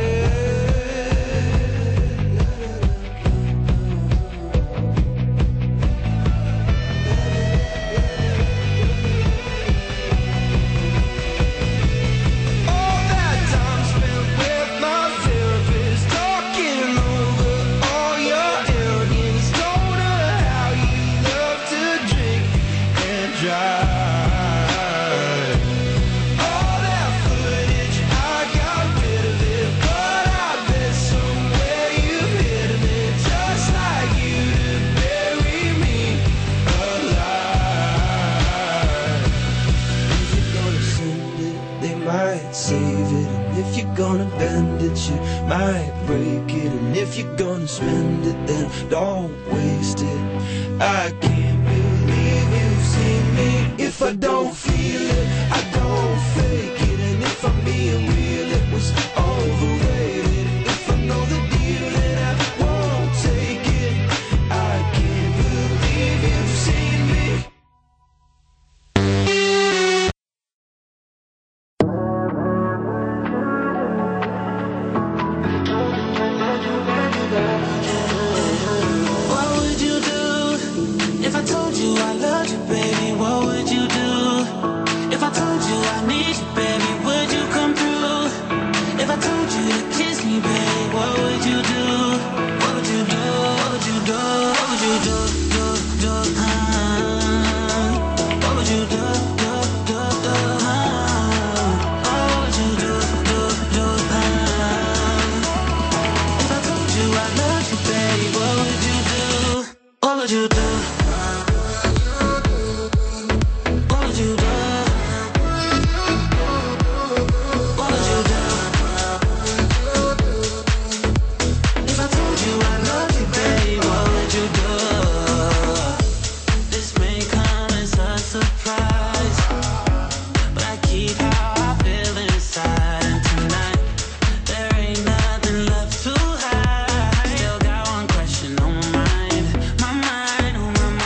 Gonna bend it, you might break it. And if you're gonna spend it, then don't waste it. I can't believe you've seen me. If I don't feel it, I don't fake it. And if I'm being real, it was overrated. If I know the deal, then I won't take it. I can't believe you've seen me. Still got one question on my mind,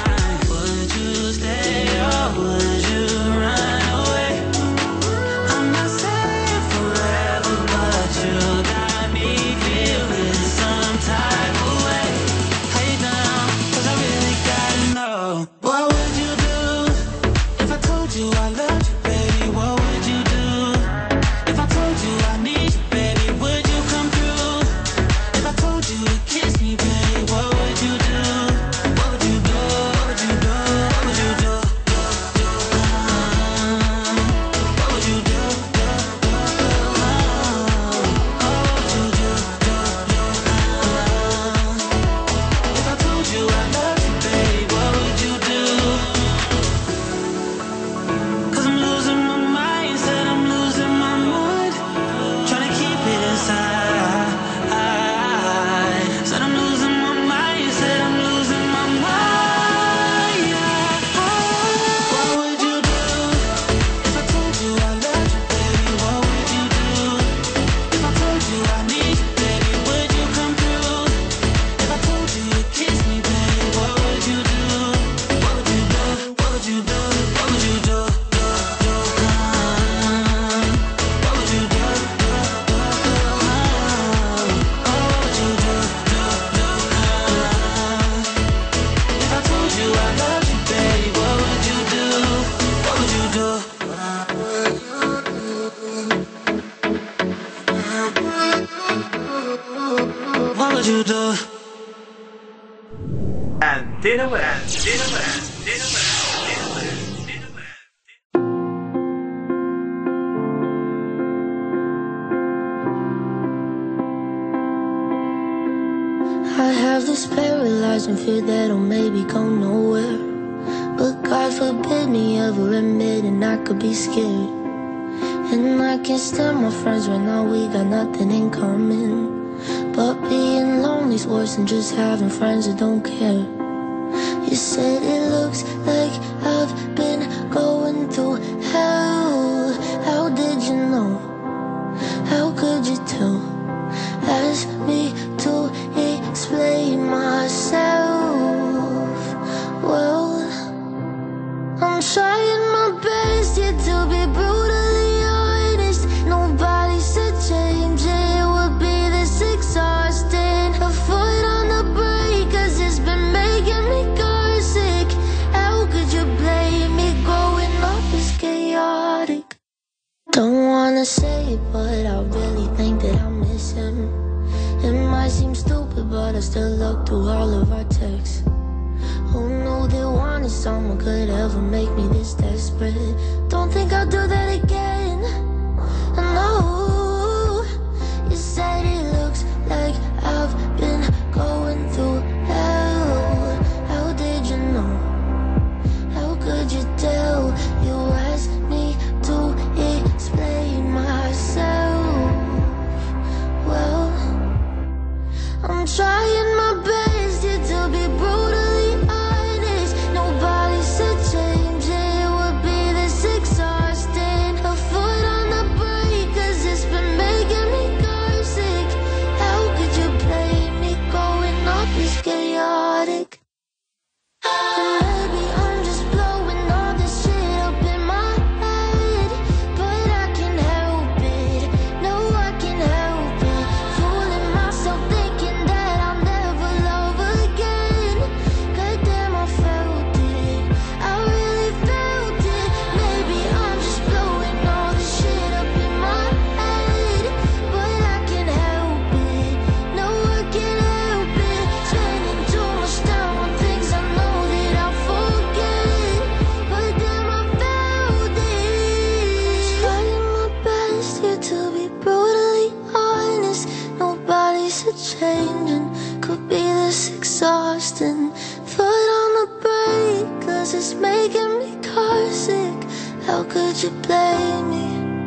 you to. Antena Web. I have this paralyzing fear that I'll maybe go nowhere. But God forbid me ever admitting I could be scared. And I can't stand my friends right now, we got nothing in common. But being lonely's worse than just having friends that don't care. You said it looks like I've been going through hell. How did you know? How could you tell? Ask me to explain myself. Well, I'm trying my best yet to be brutally honest. Nobody said change it would be this exhausting. A foot on the brake, cause it's been making me car sick. How could you blame me? Growing up is chaotic. Don't wanna say it, but I really think that I miss him. It might seem stupid, but I still look through all of our texts. Who knew that wanting someone could ever make me this desperate? Don't think I'll do that again. No, you said it looks like I've been going through hell. How did you know? How could you tell? You asked me to explain myself. Well, I'm trying my best yet to be brutally honest. Nobody said change it would be this exhausting. A foot on the brake, cause it's been making me car sick. How could you blame me? Growing up is chaotic. And maybe I'm just blowing all this shit up in my head, but I can't help it. No, I can't help it. Fooling myself thinking that I'll never love again. Goddamn, I felt it. I really felt it. Maybe I'm just blowing all this shit up in my head, but I can't help it. No, I can't help it. Spending too much time on things I know that I'll forget, but damn, I felt it. Trying my best here to be brutally honest. Nobody's a changing, could be this exhausting. Foot on the brake, cause it's making me car sick. How could you blame me?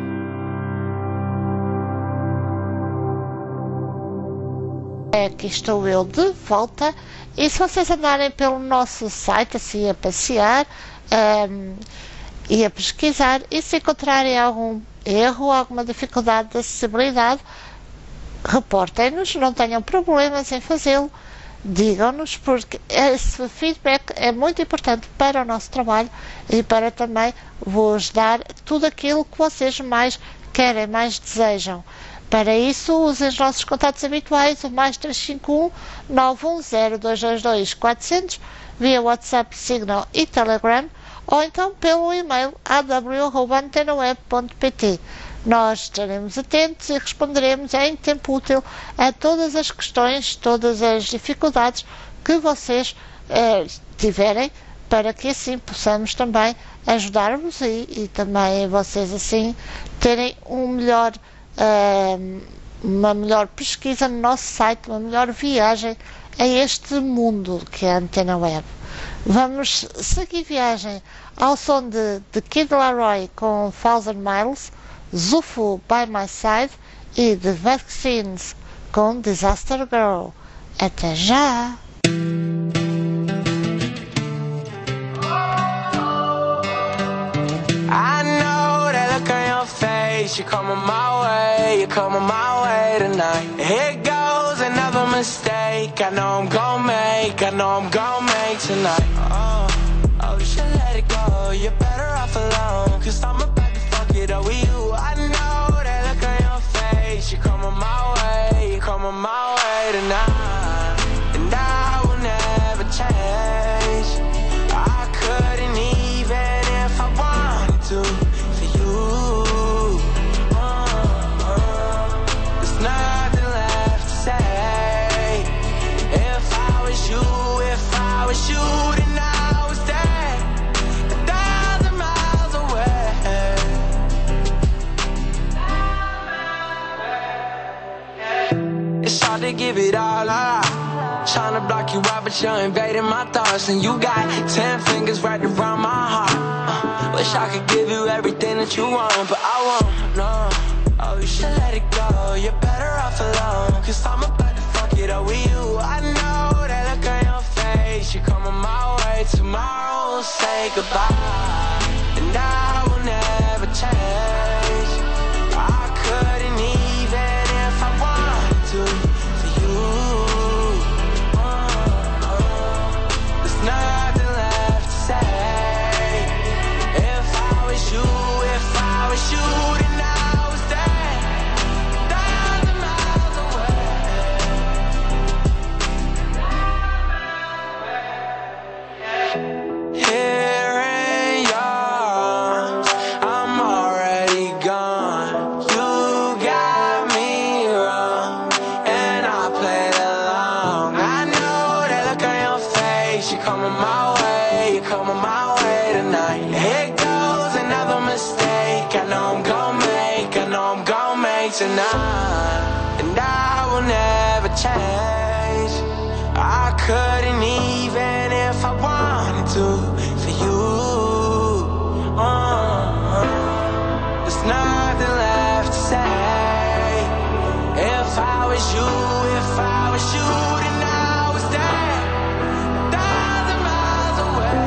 Aqui estou eu de volta, e se vocês andarem pelo nosso site assim a passear e a pesquisar, e se encontrarem algum erro, alguma dificuldade de acessibilidade, reportem-nos, não tenham problemas em fazê-lo, digam-nos, porque esse feedback é muito importante para o nosso trabalho e para também vos dar tudo aquilo que vocês mais querem, mais desejam. Para isso, usem os nossos contatos habituais, o mais 351 910 222 400, via WhatsApp, Signal e Telegram, ou então pelo e-mail aw@antenaweb.pt. Nós estaremos atentos e responderemos em tempo útil a todas as questões, todas as dificuldades que vocês tiverem, para que assim possamos também ajudar-vos e também vocês assim terem uma melhor pesquisa no nosso site, uma melhor viagem a este mundo que é a Antena Web. Vamos seguir viagem ao som de Kid Laroi com 1000 Miles, Zufu By My Side e The Vaccines com Disaster Girl. Até já! You're coming my way, you're coming my way tonight. Here goes another mistake I know I'm gon' make, I know I'm gon' make tonight. Oh, you should let it go, you're better off alone, cause I'm about to fuck it up with you. I know that look on your face. You're coming my way, you're coming my way tonight. And I will never change. I couldn't even if I wanted to for you. There's nothing left to say. stars and you got 10 fingers right around my heart. Wish I could give you everything that you want, but I won't, no. Oh, you should let it go, you're better off alone, cause I'm about to fuck it up with you. I know that look on your face, you're coming my way. Tomorrow we'll say goodbye, and I will never change. I couldn't even if I wanted to for you. There's nothing left to say. If I was you, then I was there, 1,000 miles away. Here in yours, I'm already gone. You got me wrong, and I played along. I know that look on your face, you're coming my way, you're coming my way tonight. Here goes another mistake, I know I'm gon' make tonight, and I will never change. I couldn't even if I wanted to for you. There's nothing left to say. If I was you, then I was there, 1,000 miles away.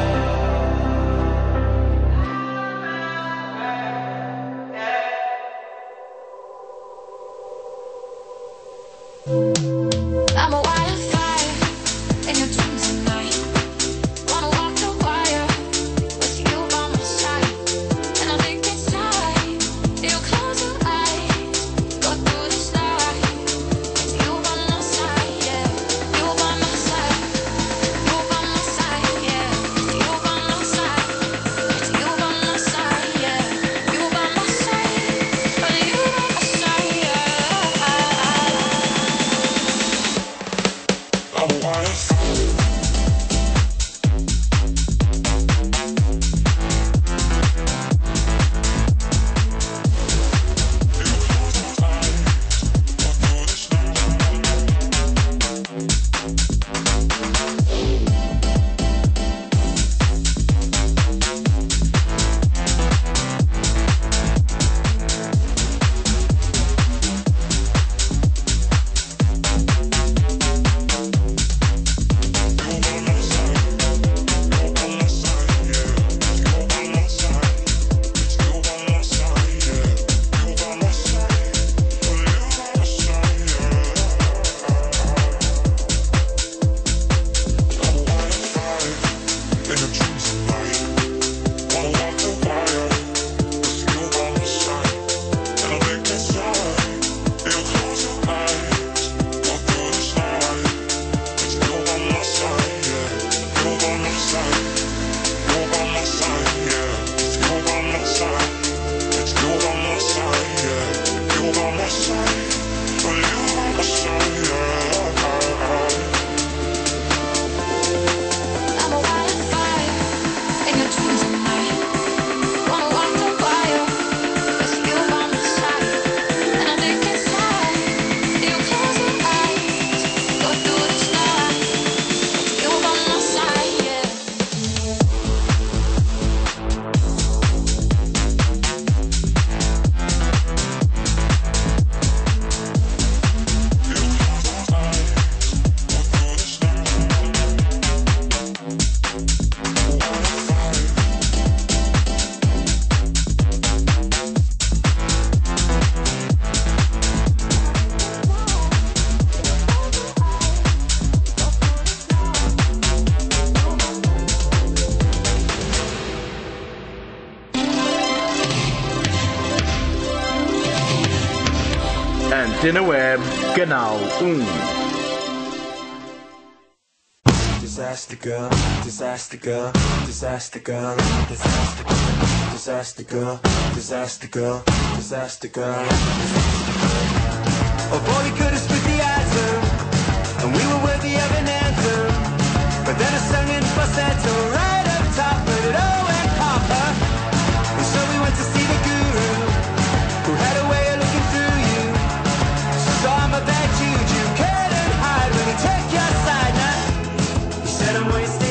I'm a wildfire in your dreams tonight. Wanna walk the wire with you by my side, and I think it's time you close your eyes, go through the night. It's you by my side, yeah. You by my side, you by my side, yeah. You by my side, it's you by my side, yeah. You by my side, but you by my side, yeah. I'm a wildfire. I'm a wildfire in your dreams tonight. Wanna walk the wire with you by my side, and I think it's time you close your eyes, go through the night. It's you by my side, yeah. Antena Web, Canal 1. Disaster girl, disaster girl, disaster girl, disaster girl, disaster girl, disaster girl, disaster girl. Oh boy, we could have split the atom, and we were worthy of an anthem. But then I sung in falsetto right up top, but it all went copper. And so we went to see the guru, who had a way of looking through you. Saw my bad juju, couldn't hide when he took your side. Now he said I'm wasting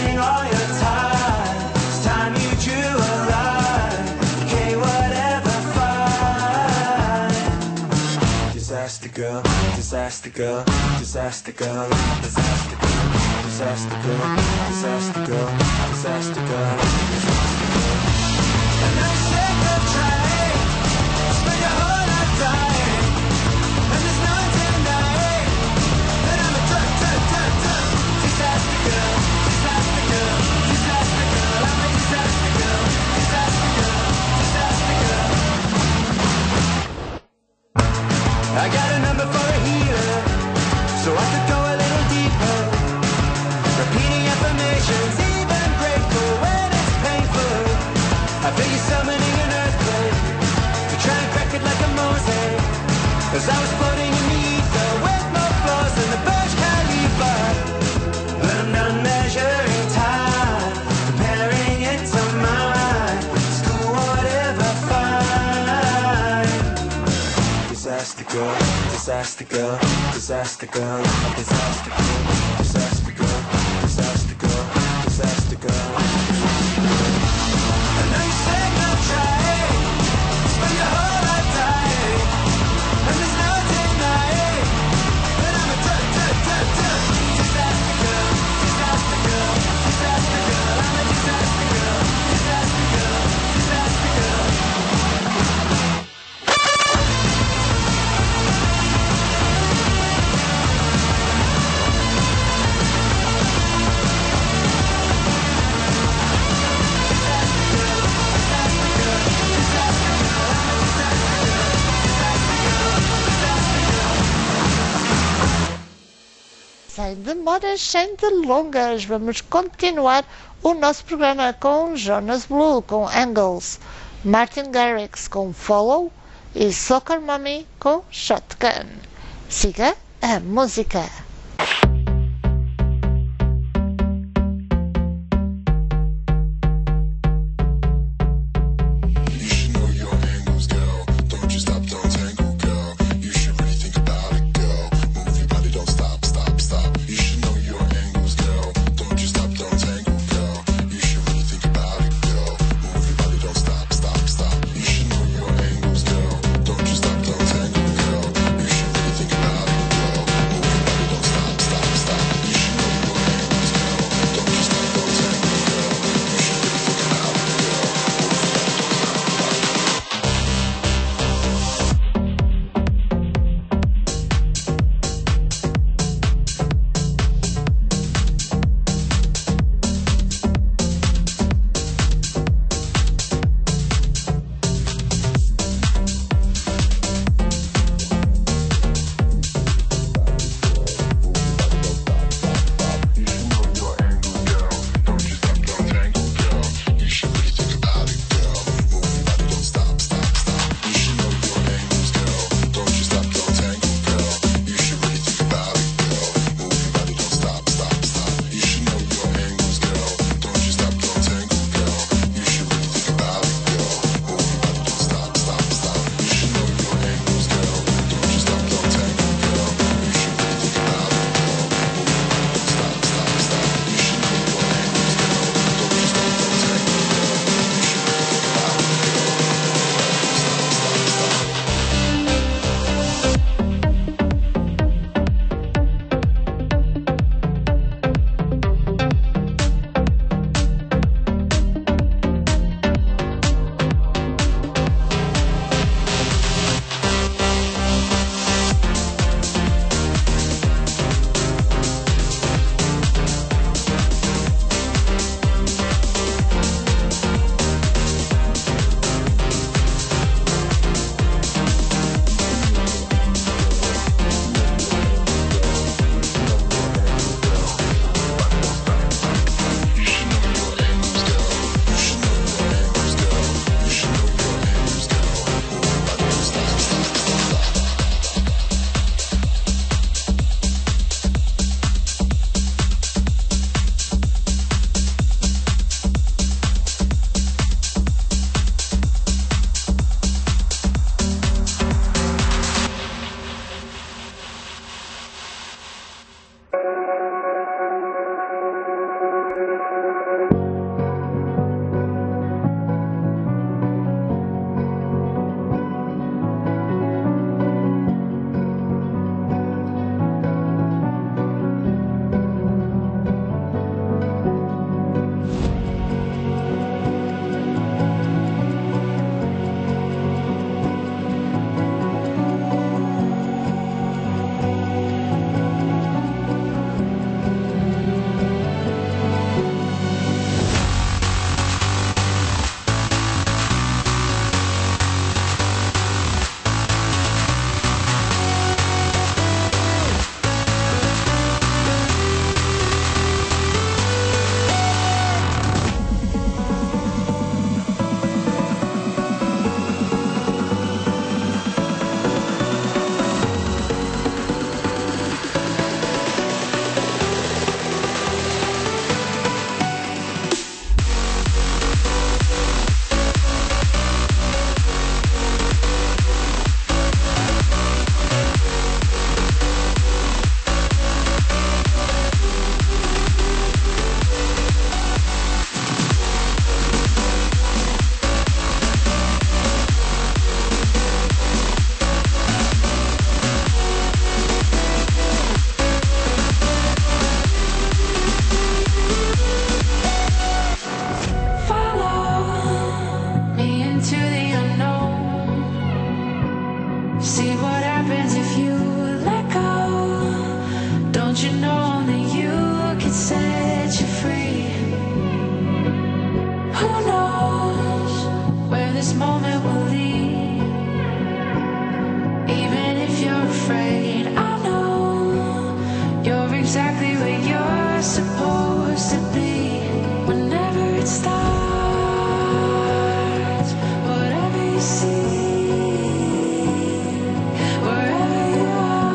girl, disaster girl, disaster girl, disaster girl, disaster girl, disaster girl, disaster girl, disaster girl. And I'm sick of trying, spend your whole life dying, and there's no denying that I'm a disaster girl, disaster girl, disaster girl. I'm a disaster girl, disaster girl, disaster girl. I got a number for a healer, so I could go a little deeper. Repeating affirmations, even grateful when it's painful. I feel you summoning an earthquake to try and crack it like a mosaic. As I was floating in the ether with no flaws than the Burj Khalifa. But I'm done measuring time, comparing it to mine. School whatever, fine. Disaster girl, disaster girl, disaster girl, disaster girl, disaster girl, disaster girl, disaster girl. And now you say no trying, spend your whole life dying, and there's no denying that I'm a disaster girl, disaster girl, disaster girl. I'm a disaster girl, disaster girl, disaster girl. Sem demoras, sem delongas, vamos continuar o nosso programa com Jonas Blue, com Angles, Martin Garrix com Follow e Soccer Mommy com Shotgun. Siga a música. Don't it starts. Whatever you see, wherever you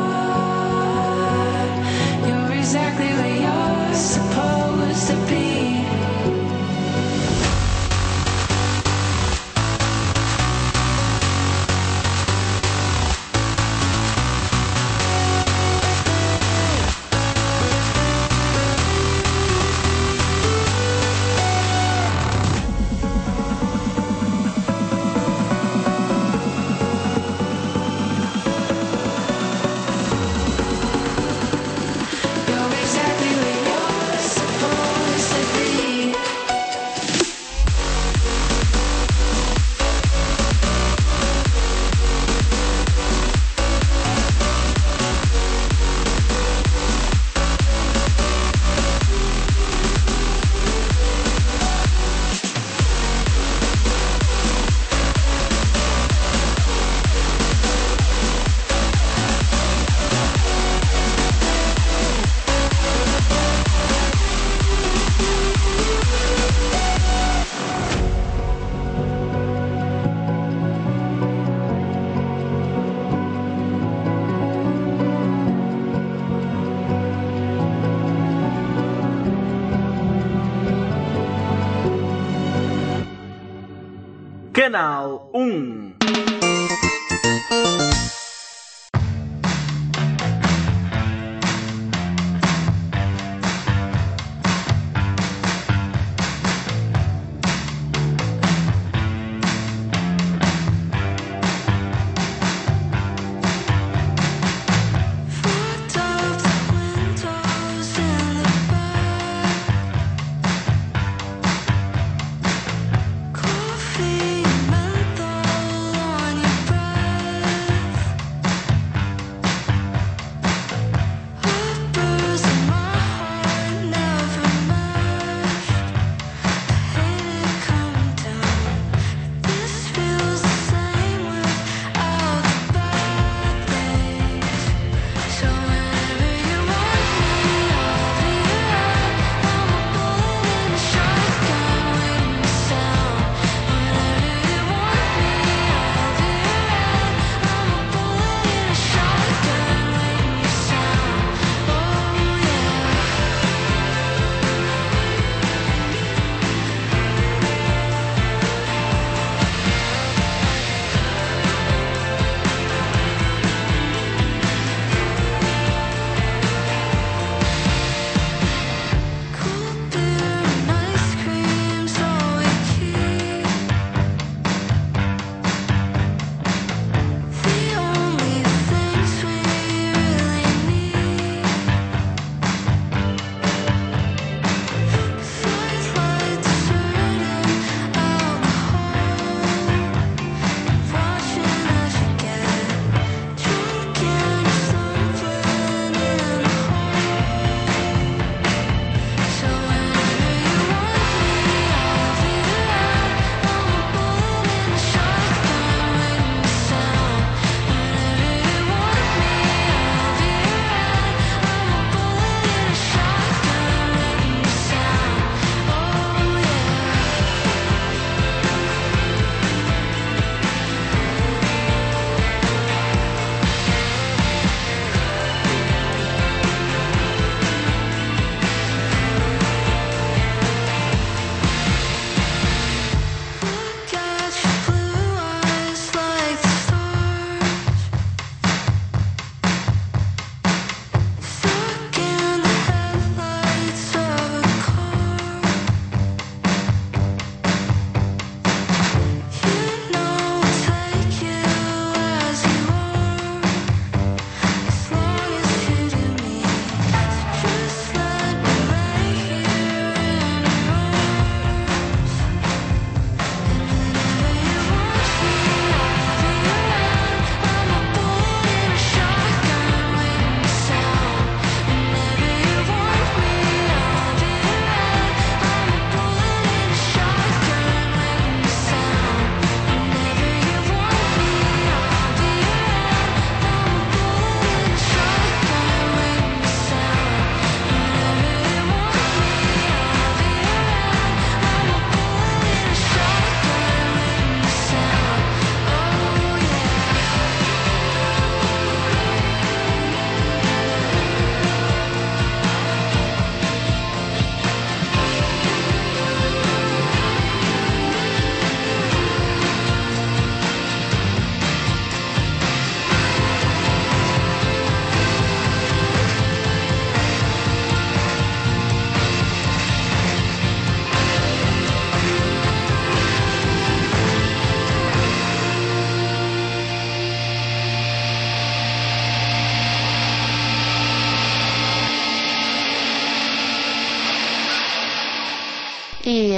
are, you're exactly where you're supposed to be. You're exactly where you're supposed to be. Canal 1. Coffee, menthol on your breath.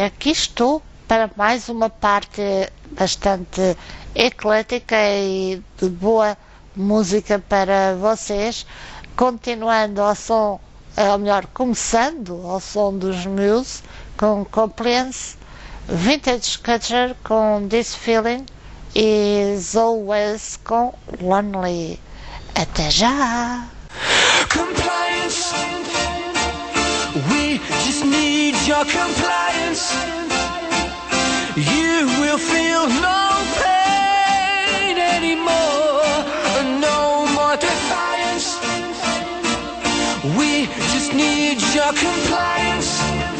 aqui estou para mais uma parte bastante eclética e de boa música para vocês, continuando ao som, ou melhor, começando ao som dos Muse com Compliance, Vintage Culture com This Feeling e Zoe West com Lonely. Até já! Compliance, we just need your compliance. You will feel no pain anymore, no more defiance. We just need your compliance.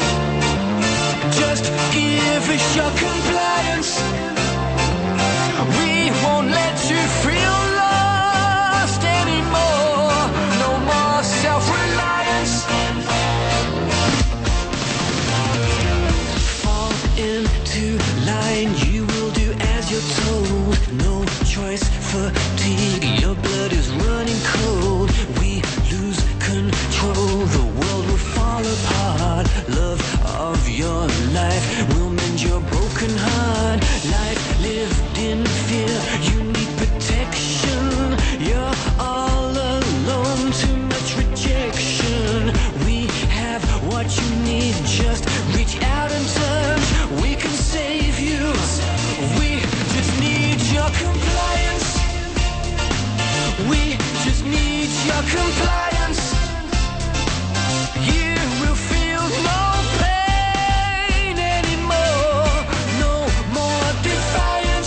Just give us your compliance. We won't let you feel lost anymore, no more self-reliance. Fall into line, you will do as you're told. No choice, fatigue, your blood is running cold. We lose control, the world will fall apart. Love of your life will mend your broken heart. Life lived in fear, you need protection. You're all alone, too much rejection. We have what you need, just reach out and touch. We can save you. We just need your compliance. We just need your compliance. You will feel no pain anymore, no more defiance.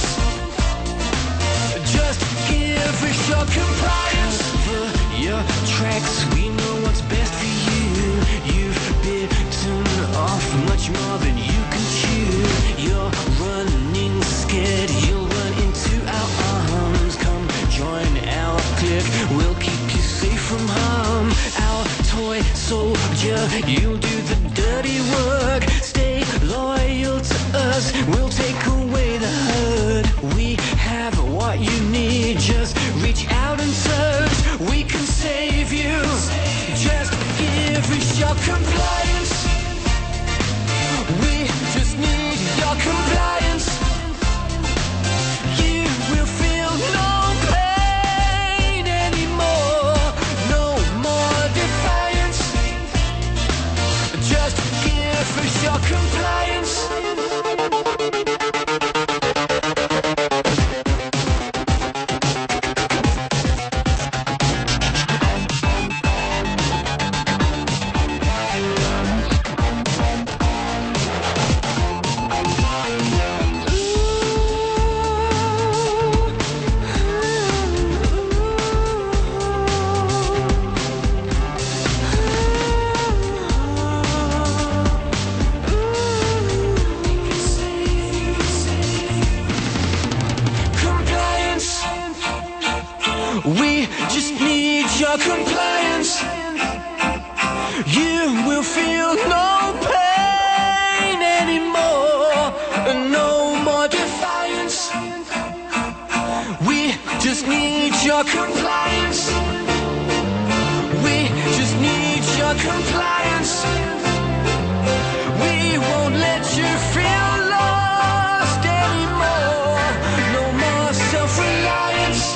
Just give us your compliance. Cover your tracks, we know what's best for you. You've bitten off much more than you can chew. You're running scared, you'll run into our arms. Come join our clique, we'll keep you safe from harm. Our toy soldier, you'll do the dirty work. Stay loyal to us, we'll take away the hurt. We have what you need, just reach out and touch. We can save you. Just give us your compliance. We just need your compliance. You will feel no pain anymore, no more defiance. Just give us your compliance. Compliance, we just need your compliance. You will feel no pain anymore, no more defiance. We just need your compliance. We just need your compliance. We won't let you feel lost anymore, no more self-reliance.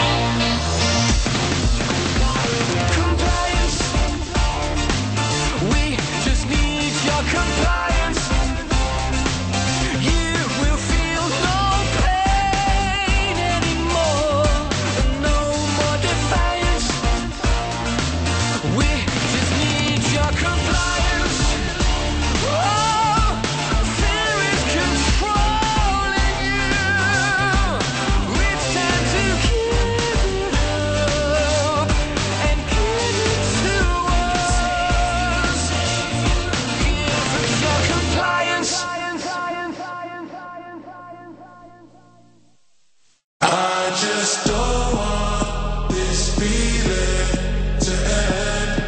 Compliance, we just need your compliance. You will feel no pain anymore, no more defiance. We just need your compliance. Oh, fear is controlling you. It's time to give it up and give it to us. Give us your compliance. I just don't want this feeling to end.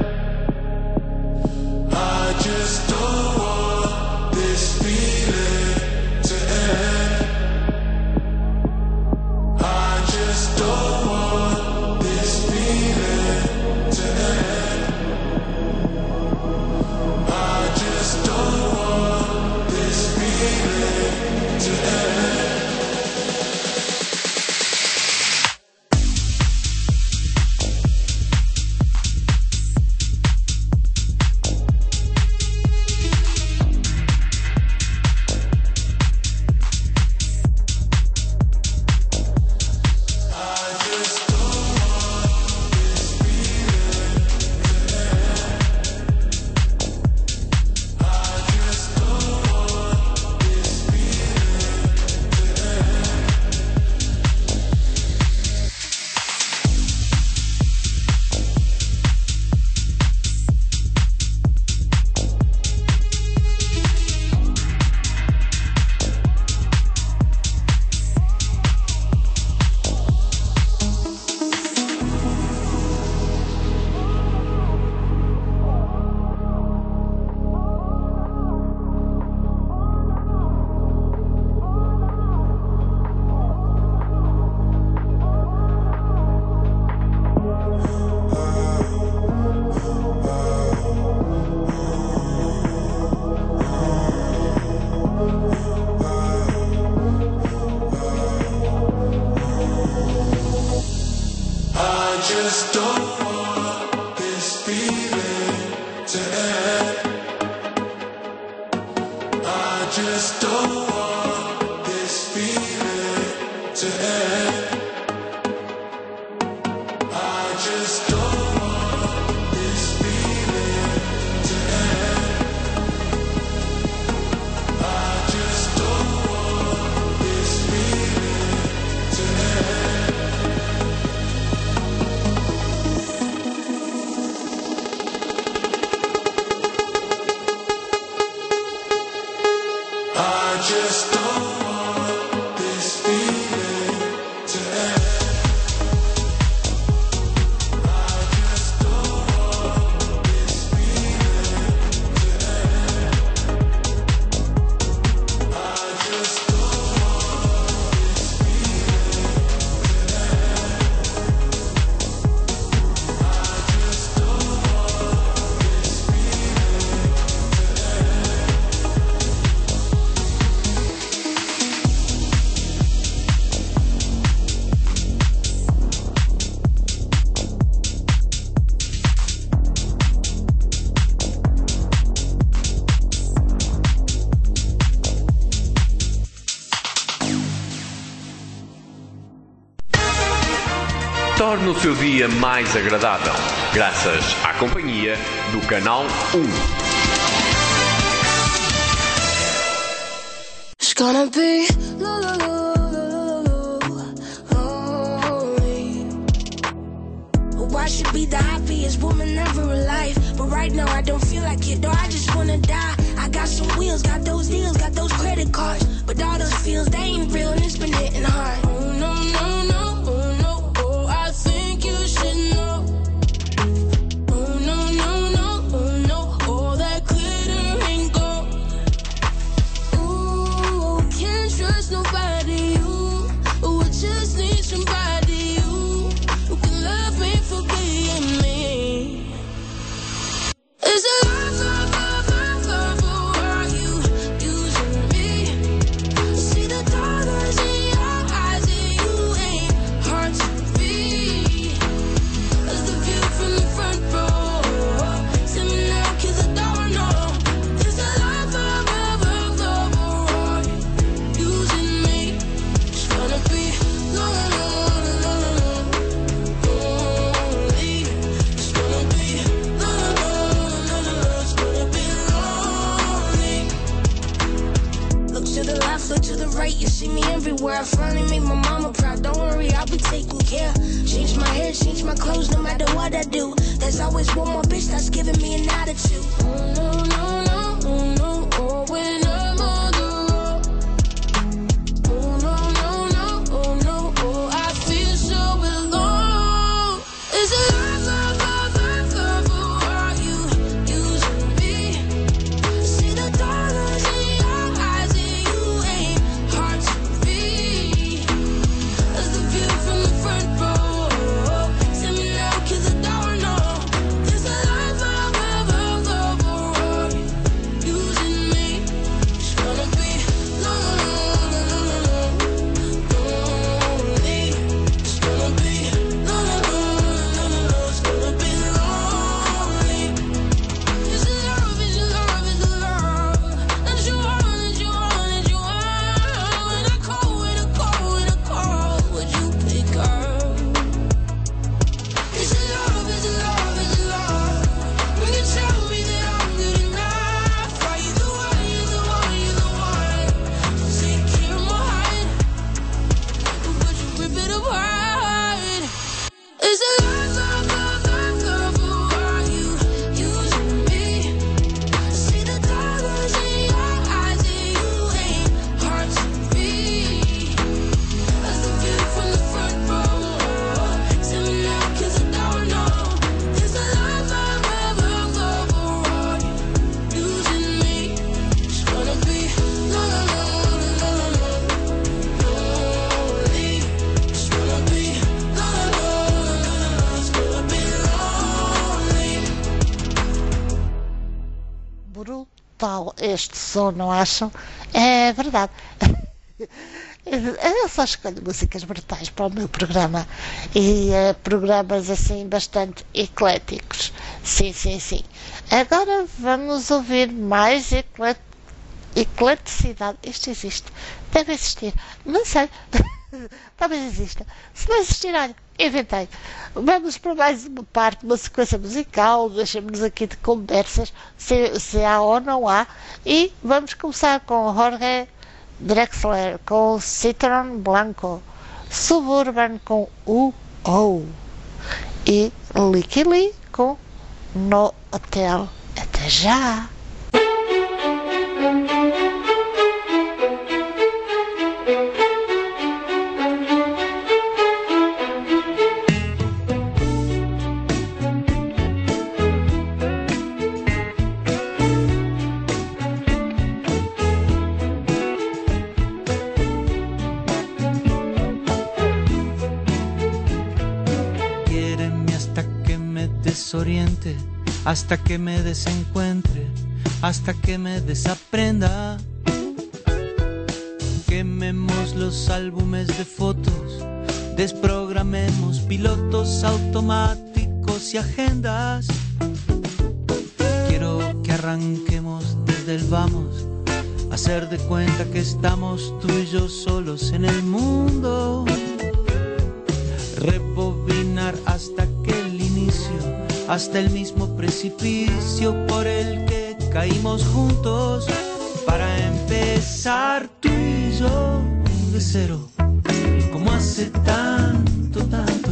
I just don't want this feeling to end. I just don't want this feeling to end. I just don't want just don't want this feeling to end. I just don't want this feeling to end. I just don't want this feeling to end. I just don't want this feeling to end. I just don't want this feeling to end. I just don't want this feeling to end. I just don't want this feeling to end. I just don't want this feeling to end. Torne o seu dia mais agradável, graças à companhia do Canal 1. It's gonna be lonely. I should be the happiest woman ever alive, but right now I don't feel like it. Though I just wanna die. I got some wheels, got those deals, got those credit cards, but all those feels they ain't real and it's been hitting hard. Oh no no no. I think you should know. Oh no no no, oh no, all that glitter ain't gold. Ooh, can't trust nobody. Ooh, I just need somebody who can love me for being me. Is it love, or are you using me? See the dollars in your eyes and you ain't hard to be. As the view from the front row, send me now 'cause I don't know. Is it love, or are you using me? It's gonna be lonely. It's gonna be it's gonna be lonely. Look to the left, look to the right, you see me everywhere. I finally made my mama proud. Don't worry, I'll be taking care. Change my hair, change my clothes, no matter what I do. There's always one more bitch that's giving me an attitude. Oh no no no, oh no, oh when I'm on the road. Oh no no no, oh no, oh I feel so alone. Is it love, or are you using me? See the dollars in your eyes and you ain't hard to be. As the view from the front row, send me now 'cause I don't know. Is it love, or este som, não acham? É verdade. Eu só escolho músicas brutais para o meu programa e programas assim bastante ecléticos. Sim. Agora vamos ouvir mais ecleticidade. Isto existe, deve existir, não sei. Talvez exista. Se não existir, olha, inventei. Vamos para mais uma parte, uma sequência musical. Deixemos-nos aqui de conversas se há ou não há. E vamos começar com Jorge Drexler com Citron Blanco, Suburban com U.O. e Licky Lee com No Hotel. Até já! Oriente, hasta que me desencuentre, hasta que me desaprenda. Quememos los álbumes de fotos, desprogramemos pilotos automáticos y agendas. Quiero que arranquemos desde el vamos, hacer de cuenta que estamos tú y yo solos en el mundo. Rebobinar hasta que el inicio, hasta el mismo precipicio por el que caímos juntos, para empezar tú y yo de cero, como hace tanto,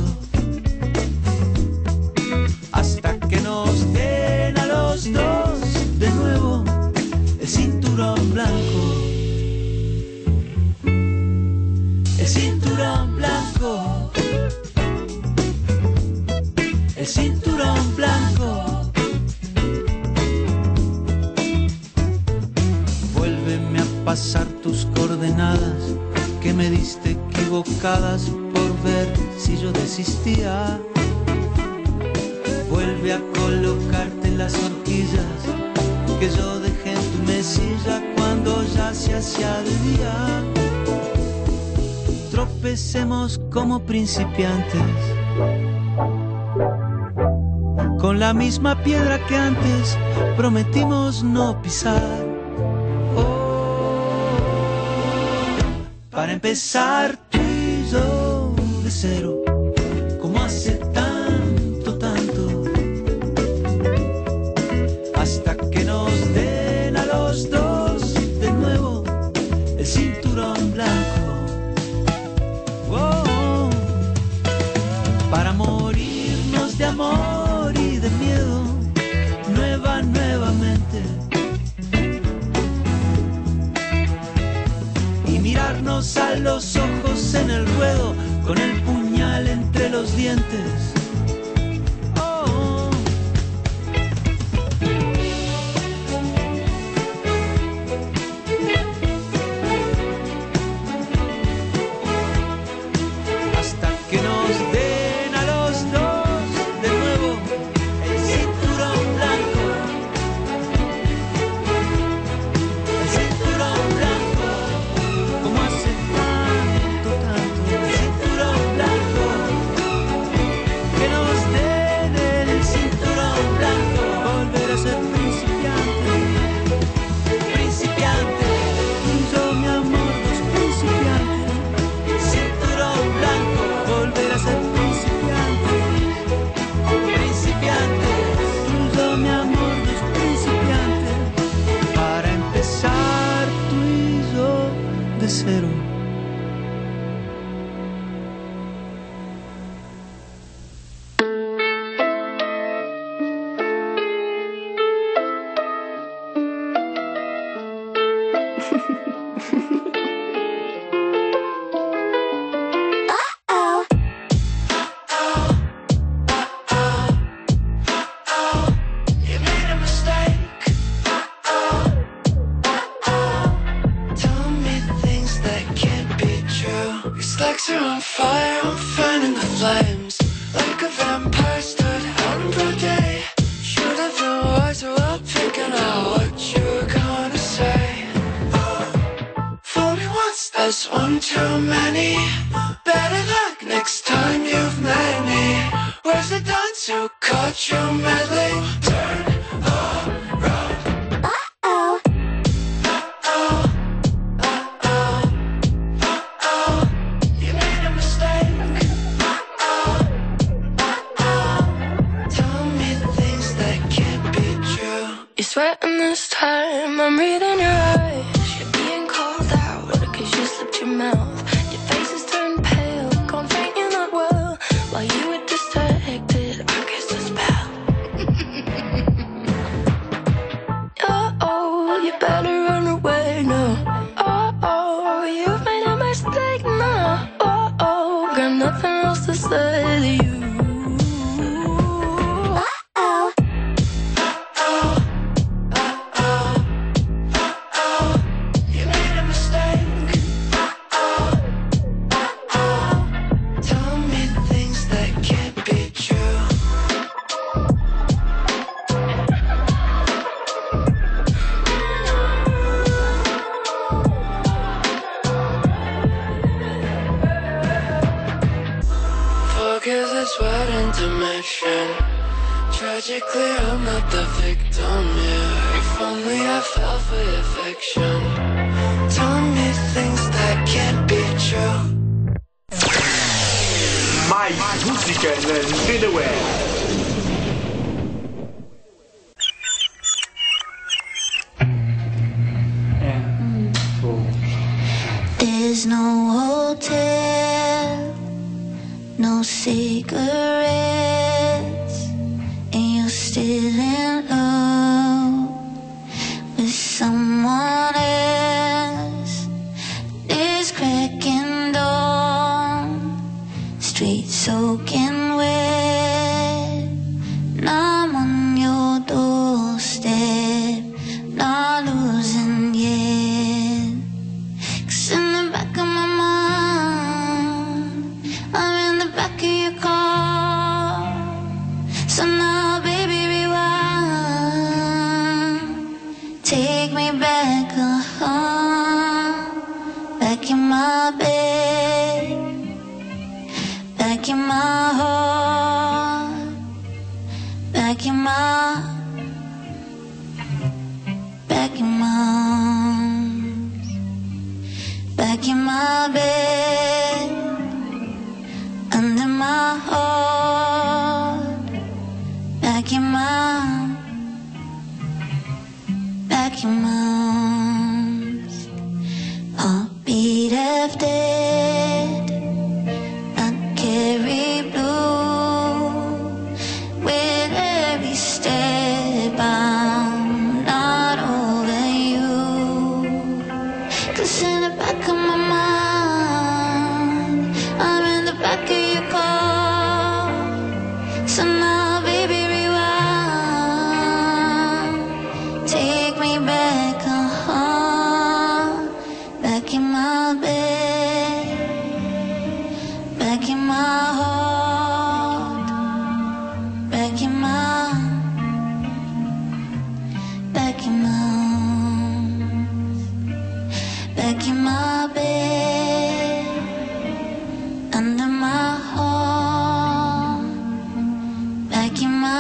hasta que nos den a los dos de nuevo el cinturón blanco, el cinturón blanco. El cinturón blanco. Vuélveme a pasar tus coordenadas que me diste equivocadas por ver si yo desistía. Vuelve a colocarte las horquillas que yo dejé en tu mesilla cuando ya se hacía de día. Tropecemos como principiantes con la misma piedra que antes prometimos no pisar. Para empezar tú y yo de cero, como hace tanto, hasta que nos den a los dos de nuevo el cinturón blanco. Para morirnos de amor y de miedo, nuevamente, y mirarnos a los ojos en el ruedo con el puñal entre los dientes. Legs are on fire, I'm fanning the flames. Like a vampire stood out in broad day. Should have been wiser while picking out what you were gonna That's one too many. Better luck next time you've met me. Where's the dance who caught you meddling? Turn around. Uh-oh. Uh-oh. Uh-oh. Uh-oh. You made a mistake. Uh-oh. Uh-oh. Tell me things that can't be true. You're sweating this time, I'm reading your eyes. You're being called out, cause you slipped your mouth. Your face has turned pale, gone faint, you're not well. While you were distracted, I guess the spell. Oh, you better run away now. Oh, you've made a mistake now. Oh, got nothing else to say to you. You made a mistake. Tell me things that can't be true. Focus is what intermission. Tragically, I'm not the victim here. If only I fell for your fiction. Tell me things that can't be true. Mais música na Antena Web. There's no hotel, no cigarettes, and you're still in love with someone else. This cracking dawn, street soaking wet, and I'm on your doorstep, not losing yet. 'Cause in the back of my mind, I'm in the back of your car. So now, baby, rewind. Take me back, back in my bed, back in my heart, back in my arms, back in my bed, under my heart, back in my arms. Heartbeat half dead, not carry blue. With every step I'm not over you. 'Cause in the back of my mind, I'm in the back of your car. So now, baby, rewind. Take me back, back in my bed, back in my heart, back in my arms, back in my bed, under my heart, back in my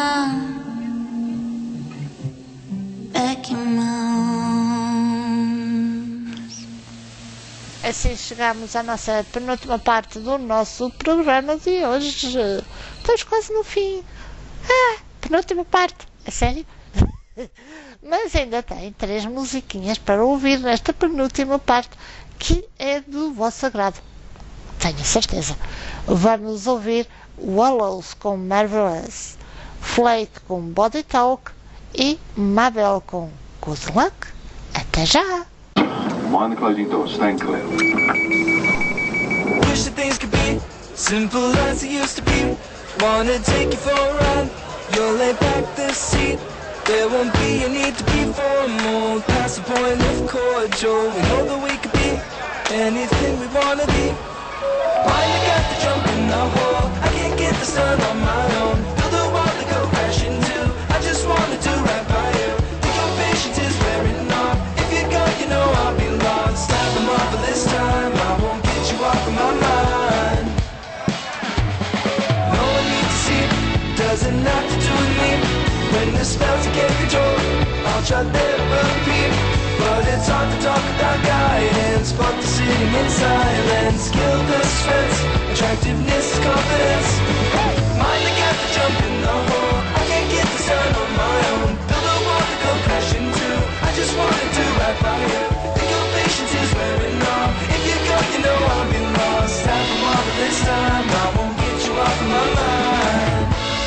arms. Assim chegamos à nossa penúltima parte do nosso programa de hoje. Estamos quase no fim. Penúltima parte. É sério? Mas ainda tem 3 musiquinhas para ouvir nesta penúltima parte, que é do vosso agrado. Tenho certeza. Vamos ouvir Wallows com Marvelous, Flake com Body Talk e Mabel com Good Luck. Até já! Mind the closing doors, stand clear. Wish that things could be simple as it used to be. Wanna take you for a ride. You'll lay back the seat. There won't be a need to be formal. Past the point of cordial. We know that we could be anything we wanna be. Mind I got the jump in the hole. I can't get this done on my own. Feel the world to go crashing too. I just wanna do right by you. Think your patience is wearing off. If you go, you know I'll be lost. Have a marvelous time. the spell to get control. I'll try never repeat, but it's hard to talk without guidance. Fun to sitting in silence. Skill the suspense, attractiveness, confidence. Mind the gap to jump in the hole. I can't get this done on my own. Build a wall to go crash into. I just wanted to right by you. Think your patience is wearing off. If you go, you know I'll be lost. Half a mile this time, I won't get you off of my mind.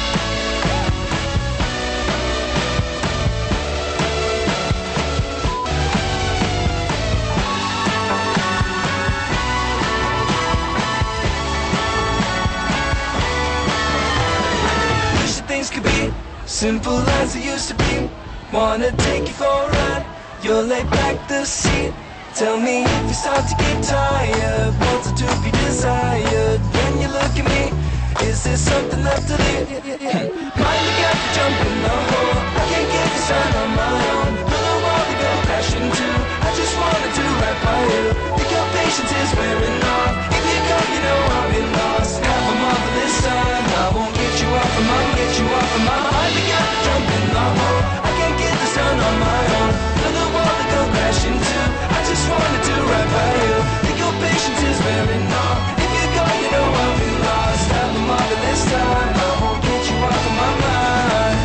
Wish that things could be simple as it used to be. Wanna take you for a ride. You'll lay back the seat. Tell me if you start to get tired. Wants to be desired. When you look at me, is there something left to leave? Mind the gap to jump in the hole. I can't get this done on my own. Build a wall to go crash into. I just wanna do right by you. Think your patience is wearing off. If you go, you know I'll be lost. Half a mile this time, I won't get you off of my, get you off of my. Mind the gap to jump in the hole. I can't get this done on my own. Build a wall to go crash into. I just wanna do right by you. Think your patience is wearing off. If you go, you know I'll be lost. Half a mile this time, I won't get you off of my mind.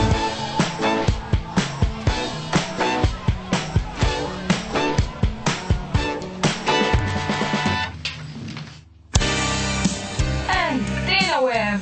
Web.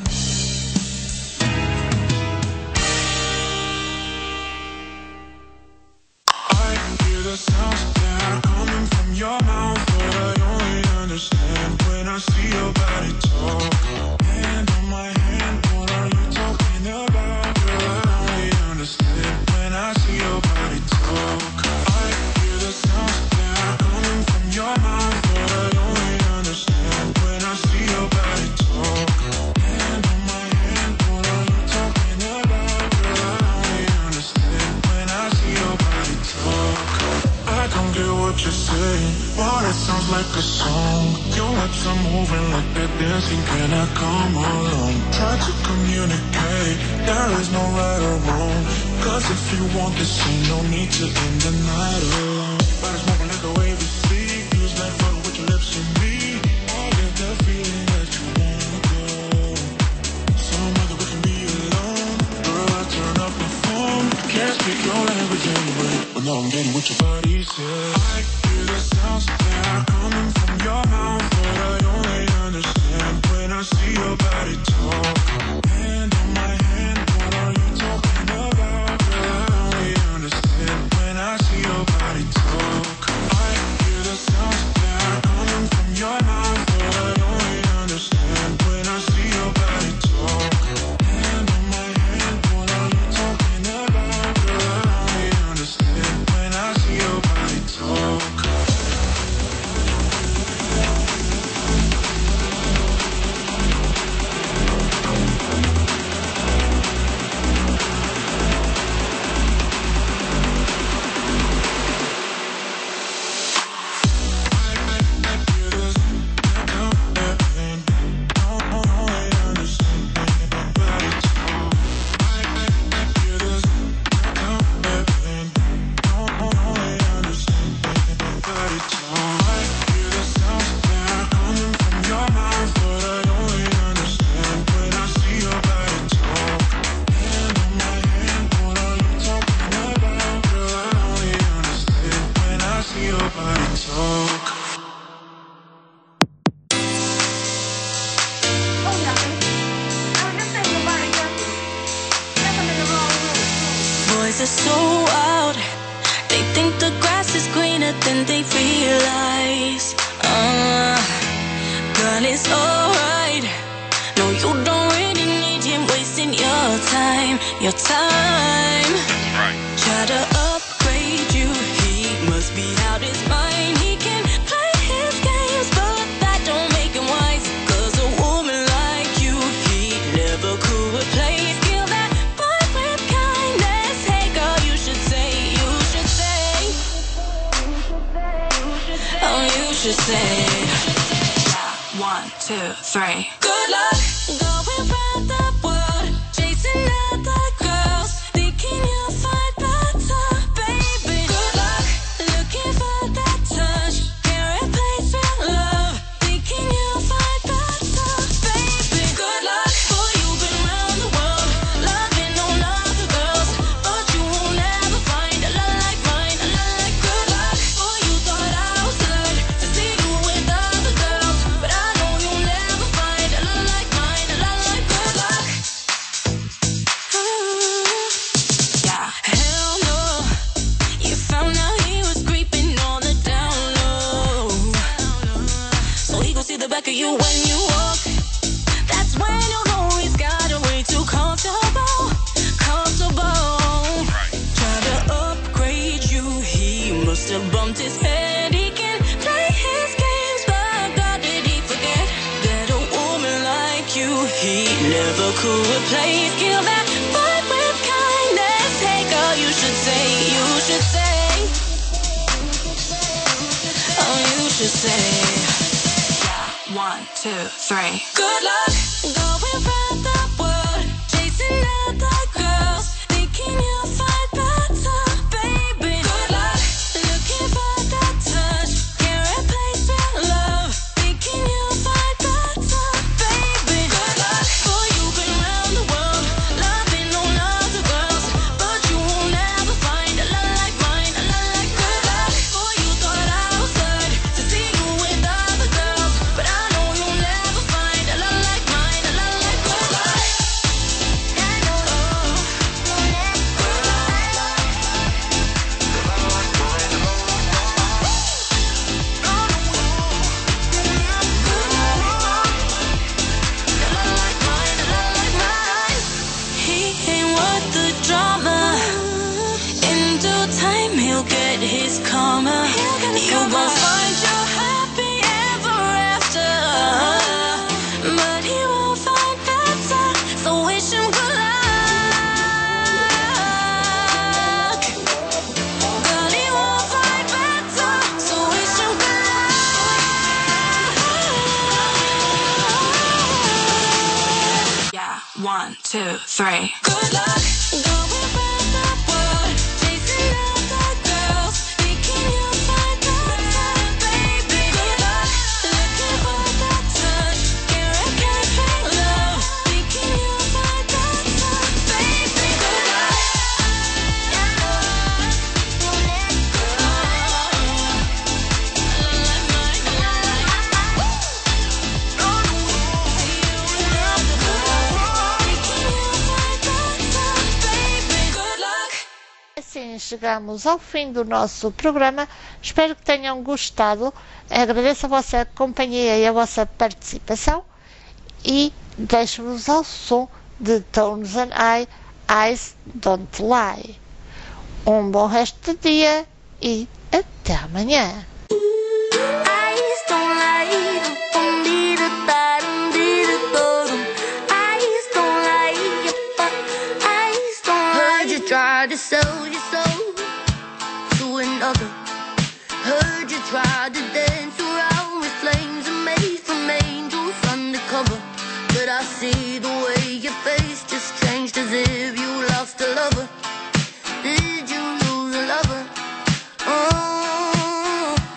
I hear the sounds that are coming from your mouth, but I only understand when I see your body talk. Hand on my hand, what are you talking about? Girl, I only understand when I see your body talk. I hear the sounds that are coming from your mouth, but I only understand when I see your body talk. Hand on my hand, what are you talking about? Girl, I only understand when I see your body talk. I don't get what you're saying, but it sounds like a song. Your lips are moving like they're dancing, can I come along? Try to communicate, there is no right or wrong. Cause if you want this, ain't no need to end the night alone. Body's moving like a wave of sea. Use that photo with your lips and me. I get that feeling that you wanna go. Some other we can be alone. Girl, I turn up the phone. Can't speak your language anyway, but now I'm getting what your body says. I hear the sounds that are coming from your mouth, but I only understand when I see your body talk. Hand on my hand, what are you talking about? Girl, I only understand when I see your body talk. I hear the sounds that are coming from your mouth, but I only understand when I see your body talk. Hand on my hand, what are you talking about? Girl, I only understand when I see your body talk. Boys are so wild. They think the grass is greener than they realize. Girl, it's alright. No, you don't really need him wasting your time. Your time. Try to upgrade you. He must be out his mind. He can play his games, but that don't make him wise. Cause a woman like you, he never could replace. Feel that vibe with kindness. Hey girl, you should say, oh, you should say. 1, 2, 3. Good luck going round the world, chasing other girls, thinking you're back of you when you walk. That's when you know he's got a way too comfortable. Try to upgrade you, he must have bumped his head. He can play his games, but God did he forget that a woman like you he never could replace. Kill that fight with kindness. Hey girl, you should say, oh you should say, yeah, 1, 2, 3. Good luck going round the world, chasing other girls, thinking you'll find better, baby. Good luck looking for that touch, can't replace real love, thinking you'll find better, baby. Good luck for you been round the world, loving on other girls, but you won't ever find a love like mine, a love like good luck for you. Thought I was good to see you with other girls, but I know you'll never find a love like mine, a love like good luck. He ain't worth the drama. In due time, he'll get his karma. You won't find your happy ever after, but he won't find better. So wish him good luck. But he won't find better. So wish him good luck. Yeah, 1, 2, 3. Good luck going round the world, chasing other girls, thinking you'll find better, baby. Good luck looking for that touch, can't replace real love, thinking you'll find better, baby. Good luck. Assim chegamos ao fim do nosso programa. Espero que tenham gostado. Agradeço a vossa companhia e a vossa participação e deixo-vos ao som de Tones and Eyes Don't Lie. Um bom resto de dia e até amanhã. Eyes don't lie, don't need a thought, need a thought. Eyes don't lie, eyes don't lie. Heard you tried to sell your soul to another. Heard you tried to dance around with flames and made from angels undercover. But I see the way your face just changed, as if you lost a lover. Did you lose a lover? Oh.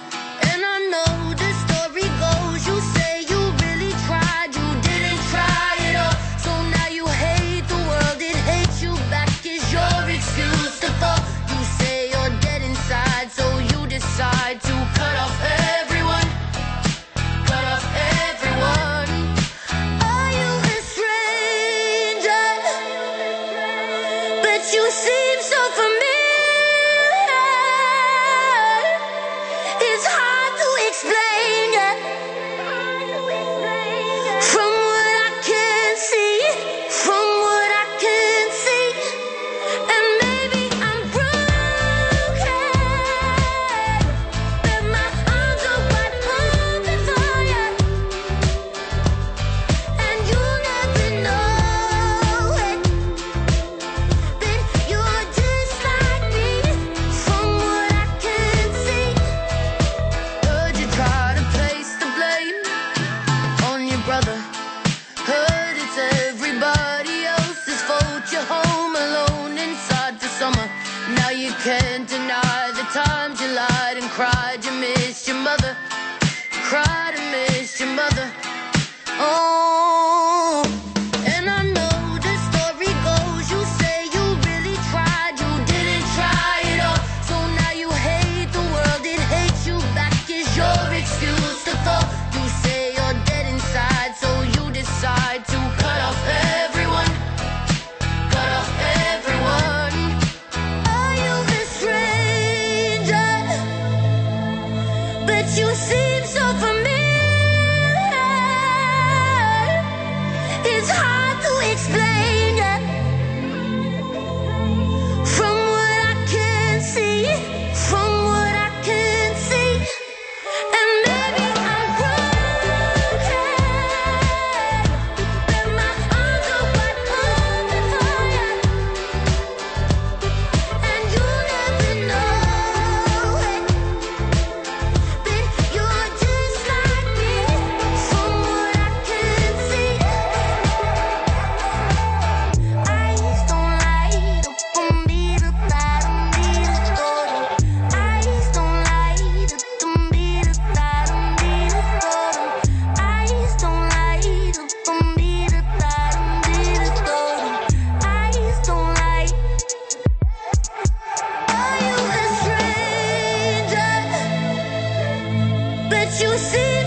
you see